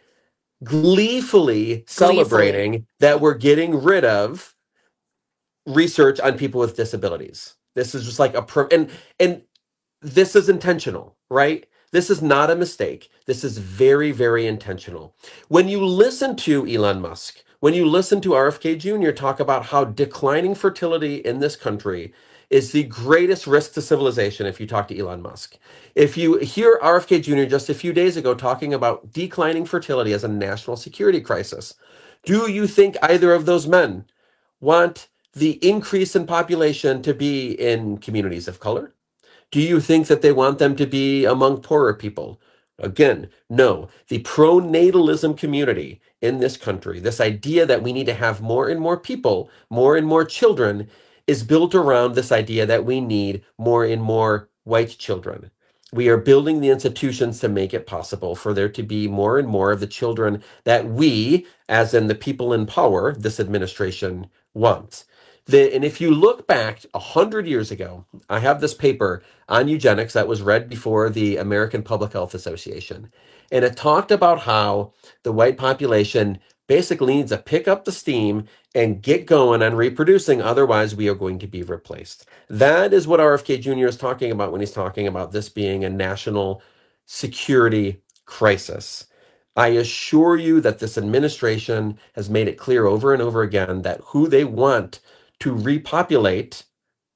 Speaker 17: gleefully celebrating gleefully. that we're getting rid of research on people with disabilities. This is just like a pro- and and this is intentional, right? This is not a mistake. This is very, very intentional. When you listen to Elon Musk, when you listen to R F K Junior talk about how declining fertility in this country is the greatest risk to civilization, if you talk to Elon Musk. If you hear R F K Junior just a few days ago talking about declining fertility as a national security crisis, do you think either of those men want the increase in population to be in communities of color? Do you think that they want them to be among poorer people? Again, no. The pronatalism community in this country, this idea that we need to have more and more people, more and more children, is built around this idea that we need more and more white children. We are building the institutions to make it possible for there to be more and more of the children that we, as in the people in power, this administration, want. The, and if you look back a hundred years ago, I have this paper on eugenics that was read before the American Public Health Association. And it talked about how the white population basically needs to pick up the steam and get going on reproducing. Otherwise, we are going to be replaced. That is what R F K Junior is talking about when he's talking about this being a national security crisis. I assure you that this administration has made it clear over and over again that who they want to repopulate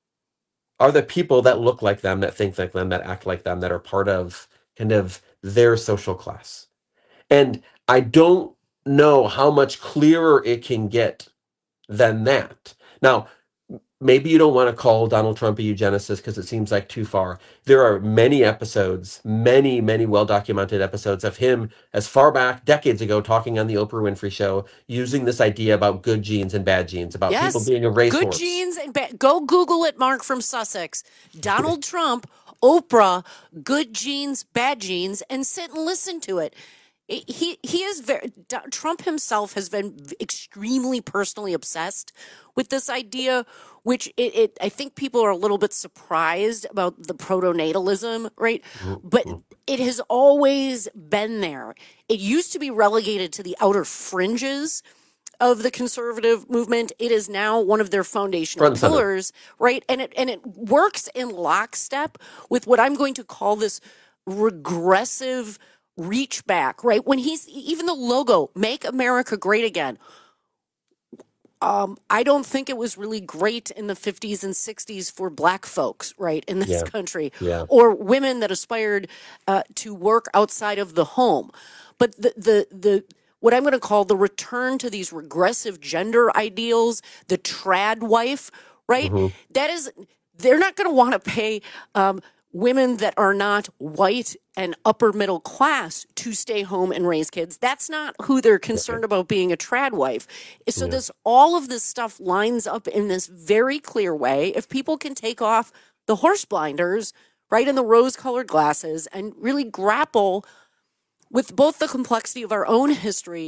Speaker 17: are the people that look like them, that think like them, that act like them, that are part of kind of their social class. And I don't know how much clearer it can get than that. Now, maybe you don't want to call Donald Trump a eugenicist because it seems like too far. There are many episodes, many, many well-documented episodes of him as far back decades ago talking on the Oprah Winfrey Show, using this idea about good genes and bad genes, about
Speaker 3: yes,
Speaker 17: people being a racehorse.
Speaker 3: Good genes and bad. Go Google it, Mark from Sussex. Donald Trump, Oprah, good genes, bad genes, and sit and listen to it. He he is very Trump himself has been extremely personally obsessed with this idea, which it, it I think people are a little bit surprised about the protonatalism, right? But it has always been there. It used to be relegated to the outer fringes of the conservative movement. It is now one of their foundational
Speaker 17: Front
Speaker 3: pillars, right? And it and it works in lockstep with what I'm going to call this regressive reach back, right? When he's even the logo, Make America Great Again. Um, I don't think it was really great in the fifties and sixties for black folks, right, in this
Speaker 17: Yeah.
Speaker 3: country,
Speaker 17: Yeah.
Speaker 3: or women that aspired uh, to work outside of the home. But the the the what I'm going to call the return to these regressive gender ideals, the trad wife, right?
Speaker 17: Mhm.
Speaker 3: That is, they're not going to want to pay um, women that are not white and upper middle class to stay home and raise kids. That's not who they're concerned about being a trad wife. So
Speaker 17: Yeah.
Speaker 3: this, all of this stuff lines up in this very clear way. If people can take off the horse blinders, right, and the rose-colored glasses and really grapple with both the complexity of our own history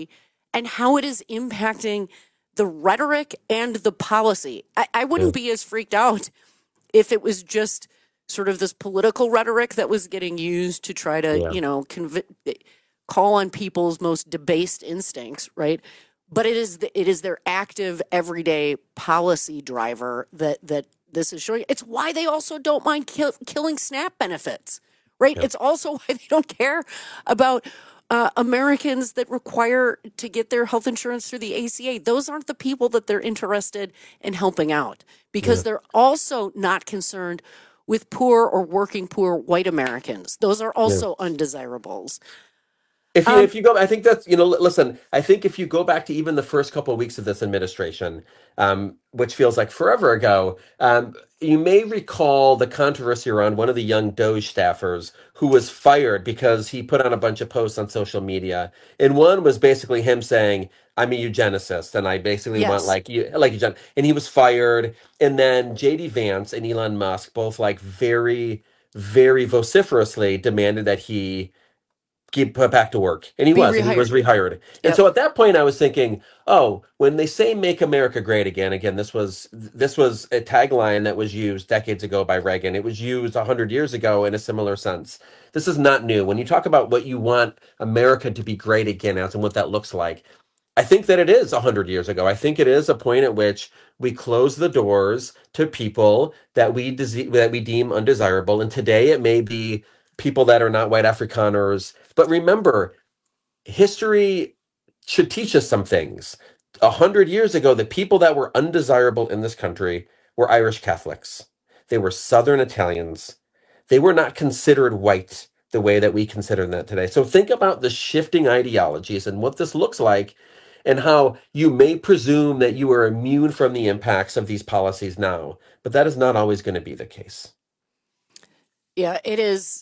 Speaker 3: and how it is impacting the rhetoric and the policy. I, I wouldn't yeah. be as freaked out if it was just sort of this political rhetoric that was getting used to try to, yeah. you know, conv- call on people's most debased instincts, right? But it is the, it is their active, everyday policy driver that that this is showing. It's why they also don't mind kill, killing SNAP benefits, right? Yep. It's also why they don't care about uh, Americans that require to get their health insurance through the A C A. Those aren't the people that they're interested in helping out, because yeah. they're also not concerned with poor or working poor white Americans. Those are also yeah. undesirables.
Speaker 17: If you,
Speaker 3: um,
Speaker 17: if you go, I think that's, you know, listen, I think if you go back to even the first couple of weeks of this administration, um, which feels like forever ago, um, you may recall the controversy around one of the young Doge staffers who was fired because he put on a bunch of posts on social media. And one was basically him saying, I'm a eugenicist, and I basically
Speaker 3: Yes.
Speaker 17: want like you, like eugen. And he was fired. And then J D Vance and Elon Musk both like very, very vociferously demanded that he get put back to work. And he
Speaker 3: Be
Speaker 17: was, and he
Speaker 3: rehired.
Speaker 17: was rehired. And
Speaker 3: Yep.
Speaker 17: so at that point I was thinking, oh, when they say make America great again, again, this was this was a tagline that was used decades ago by Reagan. It was used a hundred years ago in a similar sense. This is not new. When you talk about what you want America to be great again as and what that looks like, I think that it is a hundred years ago. I think it is a point at which we close the doors to people that we dese- that we deem undesirable. And today it may be people that are not white Afrikaners. But remember, history should teach us some things. A hundred years ago, the people that were undesirable in this country were Irish Catholics. They were Southern Italians. They were not considered white the way that we consider them today. So think about the shifting ideologies and what this looks like, and how you may presume that you are immune from the impacts of these policies now. But that is not always going to be the case.
Speaker 3: Yeah, it is.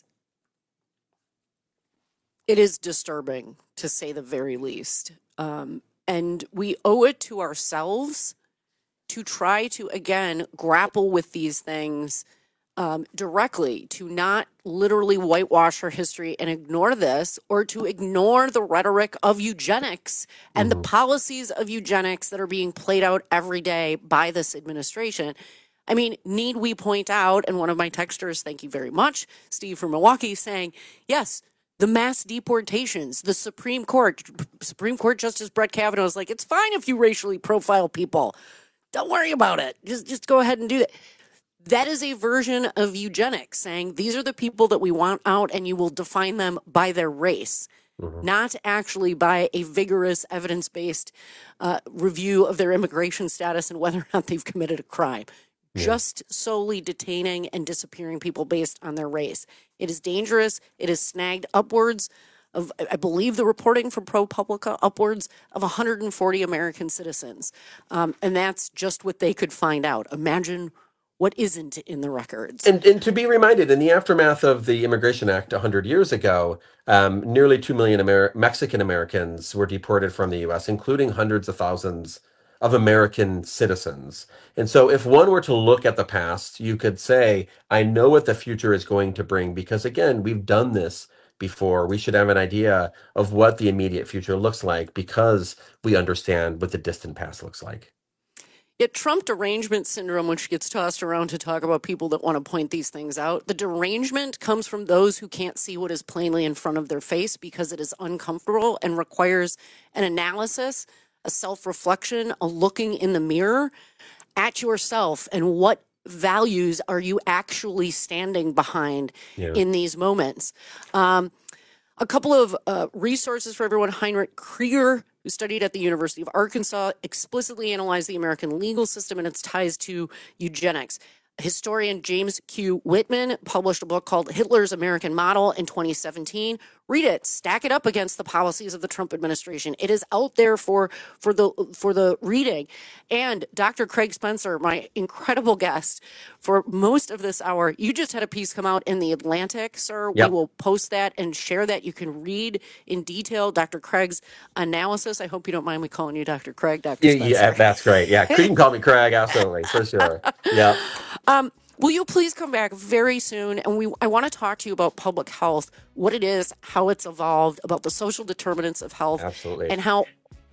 Speaker 3: It is disturbing, to say the very least. Um, and we owe it to ourselves to try to, again, grapple with these things um, directly, to not literally whitewash our history and ignore this, or to ignore the rhetoric of eugenics and mm-hmm. the policies of eugenics that are being played out every day by this administration. I mean, need we point out, and one of my texters, thank you very much, Steve from Milwaukee, saying, yes, the mass deportations, the Supreme Court, Supreme Court Justice Brett Kavanaugh is like, it's fine if you racially profile people. Don't worry about it. Just, just go ahead and do that. That is a version of eugenics, saying these are the people that we want out, and you will define them by their race, mm-hmm. not actually by a vigorous evidence-based uh, review of their immigration status and whether or not they've committed a crime. Yeah. Just solely detaining and disappearing people based on their race. It is dangerous. It is snagged upwards of, I believe the reporting from ProPublica, upwards of one hundred forty American citizens. Um, and that's just what they could find out. Imagine what isn't in the records.
Speaker 17: And, and to be reminded, in the aftermath of the Immigration Act one hundred years ago, um, nearly two million Amer- Mexican Americans were deported from the U S, including hundreds of thousands of American citizens. And so if one were to look at the past, you could say, I know what the future is going to bring, because again, we've done this before. We should have an idea of what the immediate future looks like, because we understand what the distant past looks like.
Speaker 3: Yet Trump derangement syndrome, which gets tossed around to talk about people that want to point these things out, the derangement comes from those who can't see what is plainly in front of their face because it is uncomfortable and requires an analysis, a self-reflection, a looking in the mirror at yourself, and what values are you actually standing behind yeah. in these moments. Um, a couple of uh, resources for everyone. Heinrich Krieger, who studied at the University of Arkansas, explicitly analyzed the American legal system and its ties to eugenics. Historian James Q. Whitman published a book called Hitler's American Model in twenty seventeen. Read it, stack it up against the policies of the Trump administration. It is out there for, for the for the reading. And Doctor Craig Spencer, my incredible guest for most of this hour, you just had a piece come out in The Atlantic, sir. Yep. We will post that and share that. You can read in detail Doctor Craig's analysis. I hope you don't mind me calling you Doctor Craig, Doctor
Speaker 17: Yeah,
Speaker 3: Spencer.
Speaker 17: yeah, that's great. Yeah, you can call me Craig, absolutely, for sure. Yeah.
Speaker 3: Um, will you please come back very soon? And we, I want to talk to you about public health, what it is, how it's evolved, about the social determinants of health,
Speaker 17: absolutely,
Speaker 3: and how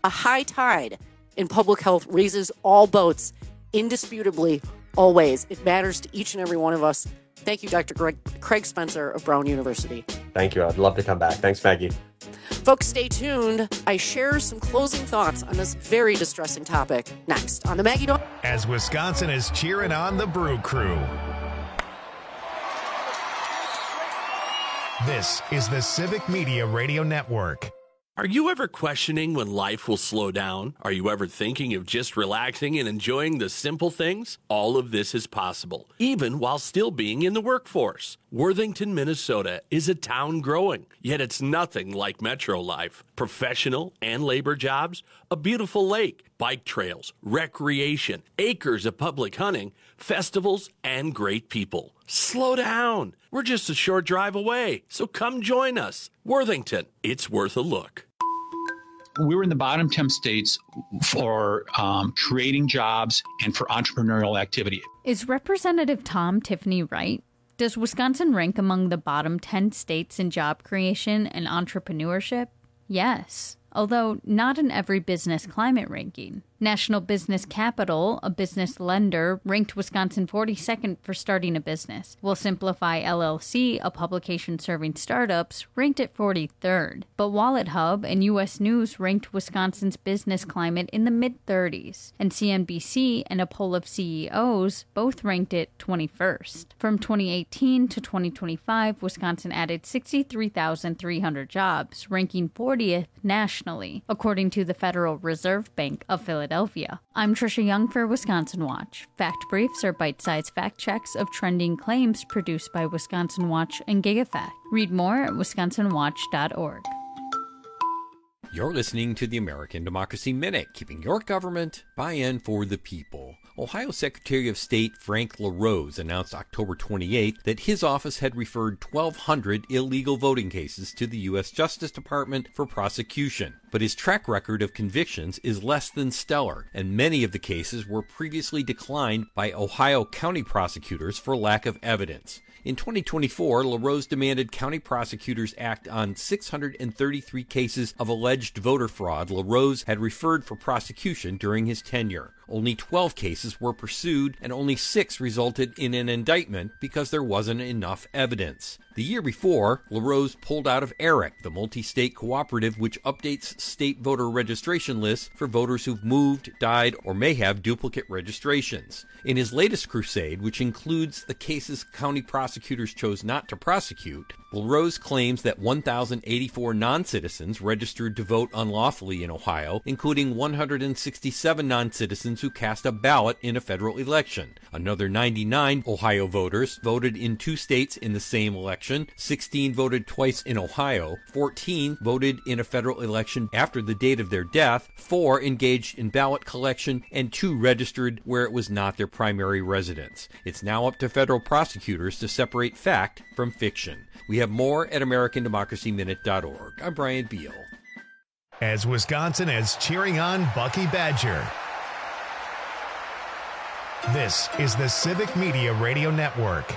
Speaker 3: A high tide in public health raises all boats, indisputably, always. It matters to each and every one of us. Thank you, Doctor Greg, Craig Spencer of Brown University.
Speaker 17: Thank you. I'd love to come back. Thanks, Maggie.
Speaker 3: Folks, stay tuned. I share some closing thoughts on this very distressing topic next on the Maggie Dawn.
Speaker 1: As Wisconsin is cheering on the Brew Crew. This is the Civic Media Radio Network.
Speaker 13: Are you ever questioning when life will slow down? Are you ever thinking of just relaxing and enjoying the simple things? All of this is possible, even while still being in the workforce. Worthington, Minnesota is a town growing, yet it's nothing like metro life. Professional and labor jobs, a beautiful lake, bike trails, recreation, acres of public hunting, festivals, and great people. Slow down. We're just a short drive away, so come join us. Worthington, it's worth a look.
Speaker 15: We were in the bottom ten states for um, creating jobs and for entrepreneurial activity.
Speaker 16: Is Representative Tom Tiffany right? Does Wisconsin rank among the bottom ten states in job creation and entrepreneurship? Yes, although not in every business climate ranking. National Business Capital, a business lender, ranked Wisconsin forty-second for starting a business, while Simplify L L C, a publication serving startups, ranked it forty-third. But Wallet Hub and U S News ranked Wisconsin's business climate in the mid-thirties, and C N B C and a poll of C E Os both ranked it twenty-first. From twenty eighteen to twenty twenty-five, Wisconsin added sixty-three thousand three hundred jobs, ranking fortieth nationally, according to the Federal Reserve Bank of Philadelphia. I'm Trisha Young for Wisconsin Watch. Fact briefs are bite-sized fact checks of trending claims produced by Wisconsin Watch and GigaFact. Read more at wisconsin watch dot org.
Speaker 6: You're listening to the American Democracy Minute, keeping your government buy-in for the people. Ohio Secretary of State Frank LaRose announced October twenty-eighth that his office had referred twelve hundred illegal voting cases to the U S Justice Department for prosecution. But his track record of convictions is less than stellar, and many of the cases were previously declined by Ohio county prosecutors for lack of evidence. In twenty twenty-four, LaRose demanded county prosecutors act on six hundred thirty-three cases of alleged voter fraud LaRose had referred for prosecution during his tenure. Only twelve cases were pursued, and only six resulted in an indictment because there wasn't enough evidence. The year before, LaRose pulled out of ERIC, the multi-state cooperative which updates state voter registration lists for voters who've moved, died, or may have duplicate registrations. In his latest crusade, which includes the cases county prosecutors chose not to prosecute, LaRose claims that one thousand eighty-four non-citizens registered to vote unlawfully in Ohio, including one hundred sixty-seven non-citizens who cast a ballot in a federal election. Another ninety-nine Ohio voters voted in two states in the same election, sixteen voted twice in Ohio, fourteen voted in a federal election after the date of their death, four engaged in ballot collection, and two registered where it was not their primary residence. It's now up to federal prosecutors to separate fact from fiction. We have more at american democracy minute dot org. I'm Brian Beal.
Speaker 1: As Wisconsin is cheering on Bucky Badger. This is the Civic Media Radio Network.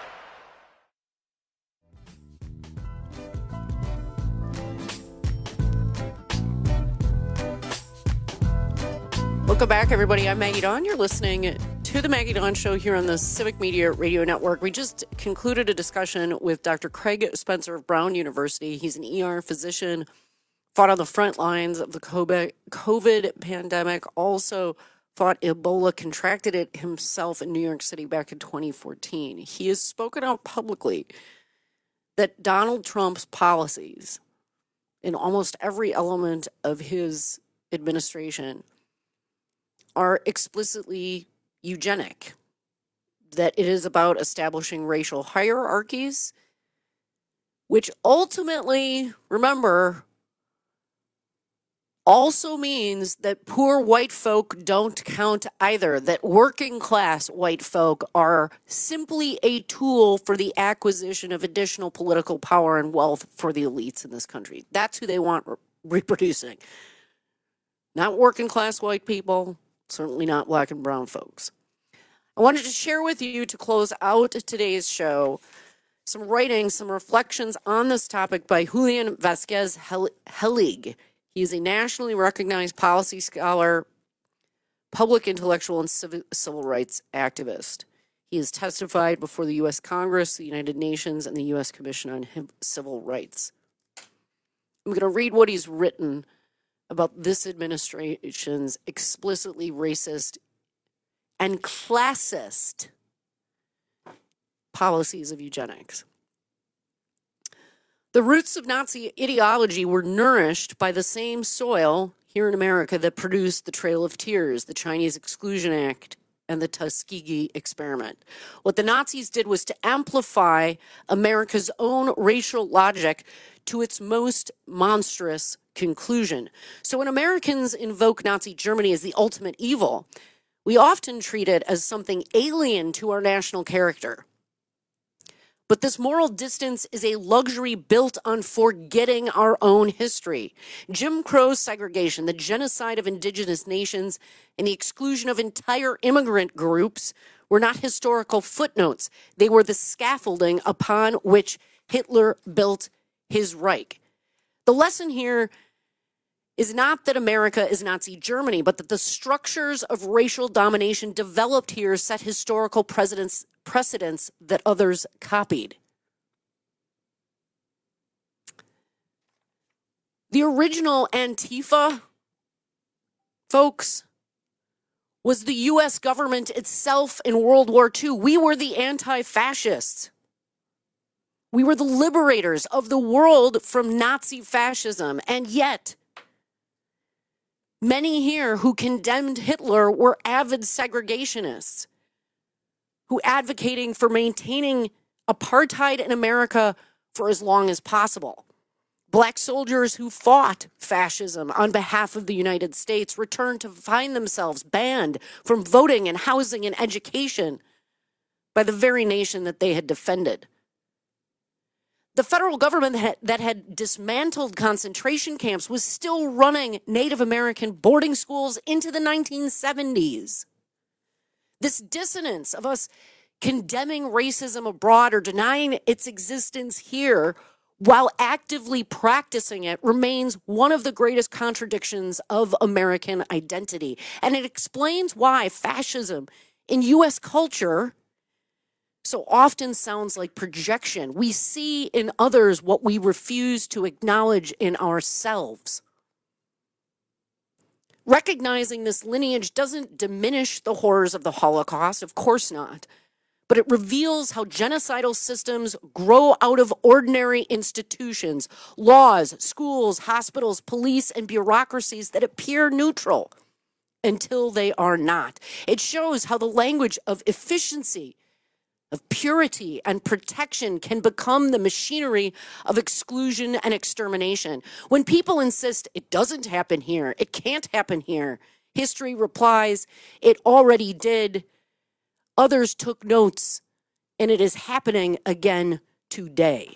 Speaker 3: Welcome back, everybody. I'm Maggie Dawn. You're listening to the Maggie Dawn Show here on the Civic Media Radio Network. We just concluded a discussion with Doctor Craig Spencer of Brown University. He's an E R physician, fought on the front lines of the COVID pandemic, also fought Ebola, contracted it himself in New York City back in twenty fourteen. He has spoken out publicly that Donald Trump's policies in almost every element of his administration are explicitly eugenic, that it is about establishing racial hierarchies, which ultimately, remember, also means that poor white folk don't count either, that working class white folk are simply a tool for the acquisition of additional political power and wealth for the elites in this country. That's who they want re- reproducing. Not working class white people, certainly not black and brown folks. I wanted to share with you, to close out today's show, some writing, some reflections on this topic by Julian Vasquez Helig. He is a nationally recognized policy scholar, public intellectual, and civ- civil rights activist. He has testified before the U S Congress, the United Nations, and the U S Commission on Him- Civil Rights. I'm going to read what he's written about this administration's explicitly racist and classist policies of eugenics. The roots of Nazi ideology were nourished by the same soil here in America that produced the Trail of Tears, the Chinese Exclusion Act, and the Tuskegee experiment. What the Nazis did was to amplify America's own racial logic to its most monstrous conclusion. So when Americans invoke Nazi Germany as the ultimate evil, we often treat it as something alien to our national character. But this moral distance is a luxury built on forgetting our own history. Jim Crow segregation, the genocide of indigenous nations, and the exclusion of entire immigrant groups were not historical footnotes. They were the scaffolding upon which Hitler built his Reich. The lesson here is not that America is Nazi Germany, but that the structures of racial domination developed here set historical precedents, precedents that others copied. The original Antifa, folks, was the U S government itself in World War Two. We were the anti-fascists. We were the liberators of the world from Nazi fascism. And yet, many here who condemned Hitler were avid segregationists who advocating for maintaining apartheid in America for as long as possible. Black soldiers who fought fascism on behalf of the United States returned to find themselves banned from voting and housing and education by the very nation that they had defended. The federal government that had, that had dismantled concentration camps was still running Native American boarding schools into the nineteen seventies. This dissonance of us condemning racism abroad or denying its existence here while actively practicing it remains one of the greatest contradictions of American identity. And it explains why fascism in U S culture so often sounds like projection. We see in others what we refuse to acknowledge in ourselves. Recognizing this lineage doesn't diminish the horrors of the Holocaust, of course not, but it reveals how genocidal systems grow out of ordinary institutions, laws, schools, hospitals, police, and bureaucracies that appear neutral until they are not. It shows how the language of efficiency, of purity and protection can become the machinery of exclusion and extermination. When people insist it doesn't happen here, it can't happen here, history replies, it already did. Others took notes, and it is happening again today.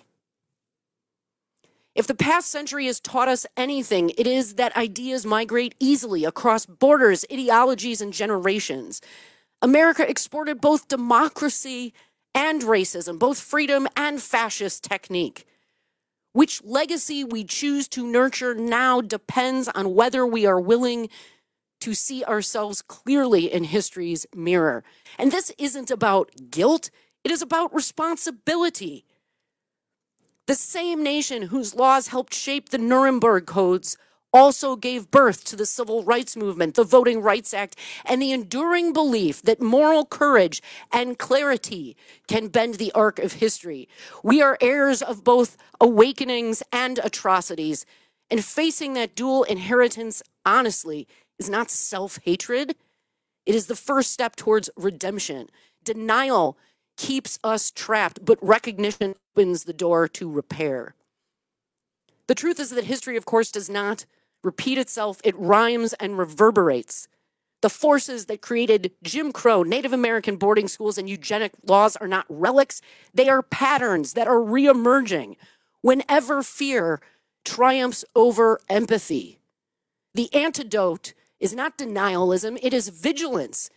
Speaker 3: If the past century has taught us anything, it is that ideas migrate easily across borders, ideologies, and generations. America exported both democracy and racism, both freedom and fascist technique. Which legacy we choose to nurture now depends on whether we are willing to see ourselves clearly in history's mirror. And this isn't about guilt, it is about responsibility. The same nation whose laws helped shape the Nuremberg Codes also gave birth to the Civil Rights Movement, the Voting Rights Act, and the enduring belief that moral courage and clarity can bend the arc of history. We are heirs of both awakenings and atrocities, and facing that dual inheritance honestly is not self-hatred. It is the first step towards redemption. Denial keeps us trapped, but recognition opens the door to repair. The truth is that history, of course, does not repeat itself. It rhymes and reverberates. The forces that created Jim Crow, Native American boarding schools, and eugenic laws are not relics. They are patterns that are reemerging whenever fear triumphs over empathy. The antidote is not denialism, it is vigilance.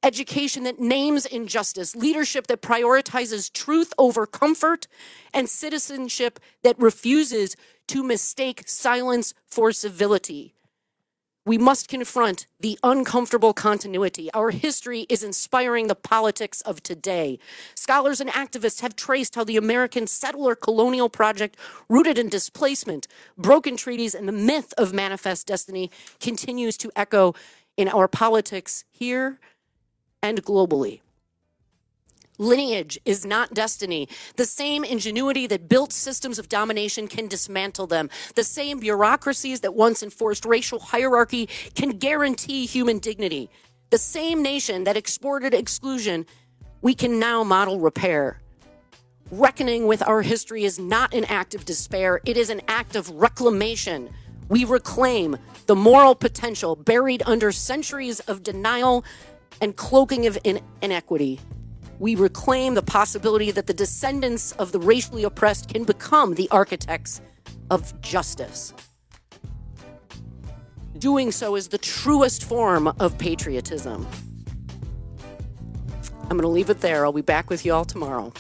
Speaker 3: education that names injustice, leadership that prioritizes truth over comfort, and citizenship that refuses to mistake silence for civility. We must confront the uncomfortable continuity. Our history is inspiring the politics of today. Scholars and activists have traced how the American settler colonial project, rooted in displacement, broken treaties, and the myth of manifest destiny, continues to echo in our politics here and globally. Lineage is not destiny. The same ingenuity that built systems of domination can dismantle them. The same bureaucracies that once enforced racial hierarchy can guarantee human dignity. The same nation that exported exclusion, we can now model repair. Reckoning with our history is not an act of despair. It is an act of reclamation. We reclaim the moral potential buried under centuries of denial and cloaking of in- inequity. We reclaim the possibility that the descendants of the racially oppressed can become the architects of justice. Doing so is the truest form of patriotism. I'm going to leave it there. I'll be back with you all tomorrow.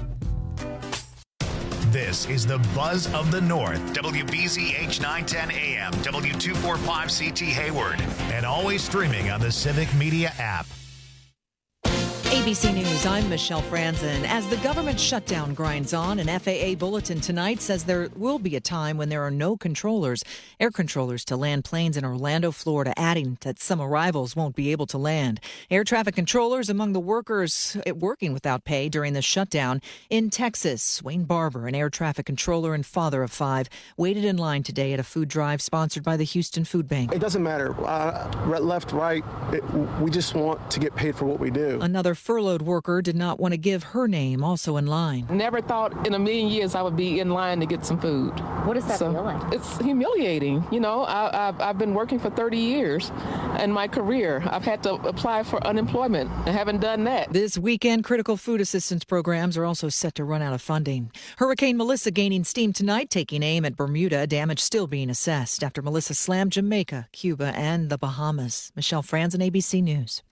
Speaker 1: This is the Buzz of the North, W B Z H nine ten A M, W two forty-five C T Hayward, and always streaming on the Civic Media app.
Speaker 18: A B C News, I'm Michelle Franzen. As the government shutdown grinds on, an F A A bulletin tonight says there will be a time when there are no controllers, air controllers to land planes in Orlando, Florida, adding that some arrivals won't be able to land. Air traffic controllers among the workers working without pay during the shutdown. In Texas, Wayne Barber, an air traffic controller and father of five, waited in line today at a food drive sponsored by the Houston Food Bank.
Speaker 19: It doesn't matter. Uh, left, right, it, we just want to get paid for what we do.
Speaker 18: Another furloughed worker did not want to give her name, also in line.
Speaker 20: Never thought in a million years I would be in line to get some food.
Speaker 18: What does that
Speaker 20: so
Speaker 18: feel like?
Speaker 20: It's humiliating. You know, I, I've, I've been working for thirty years in my career. I've had to apply for unemployment and haven't done that.
Speaker 18: This weekend, critical food assistance programs are also set to run out of funding. Hurricane Melissa gaining steam tonight, taking aim at Bermuda. Damage still being assessed after Melissa slammed Jamaica, Cuba, and the Bahamas. Michelle Franzen, A B C News.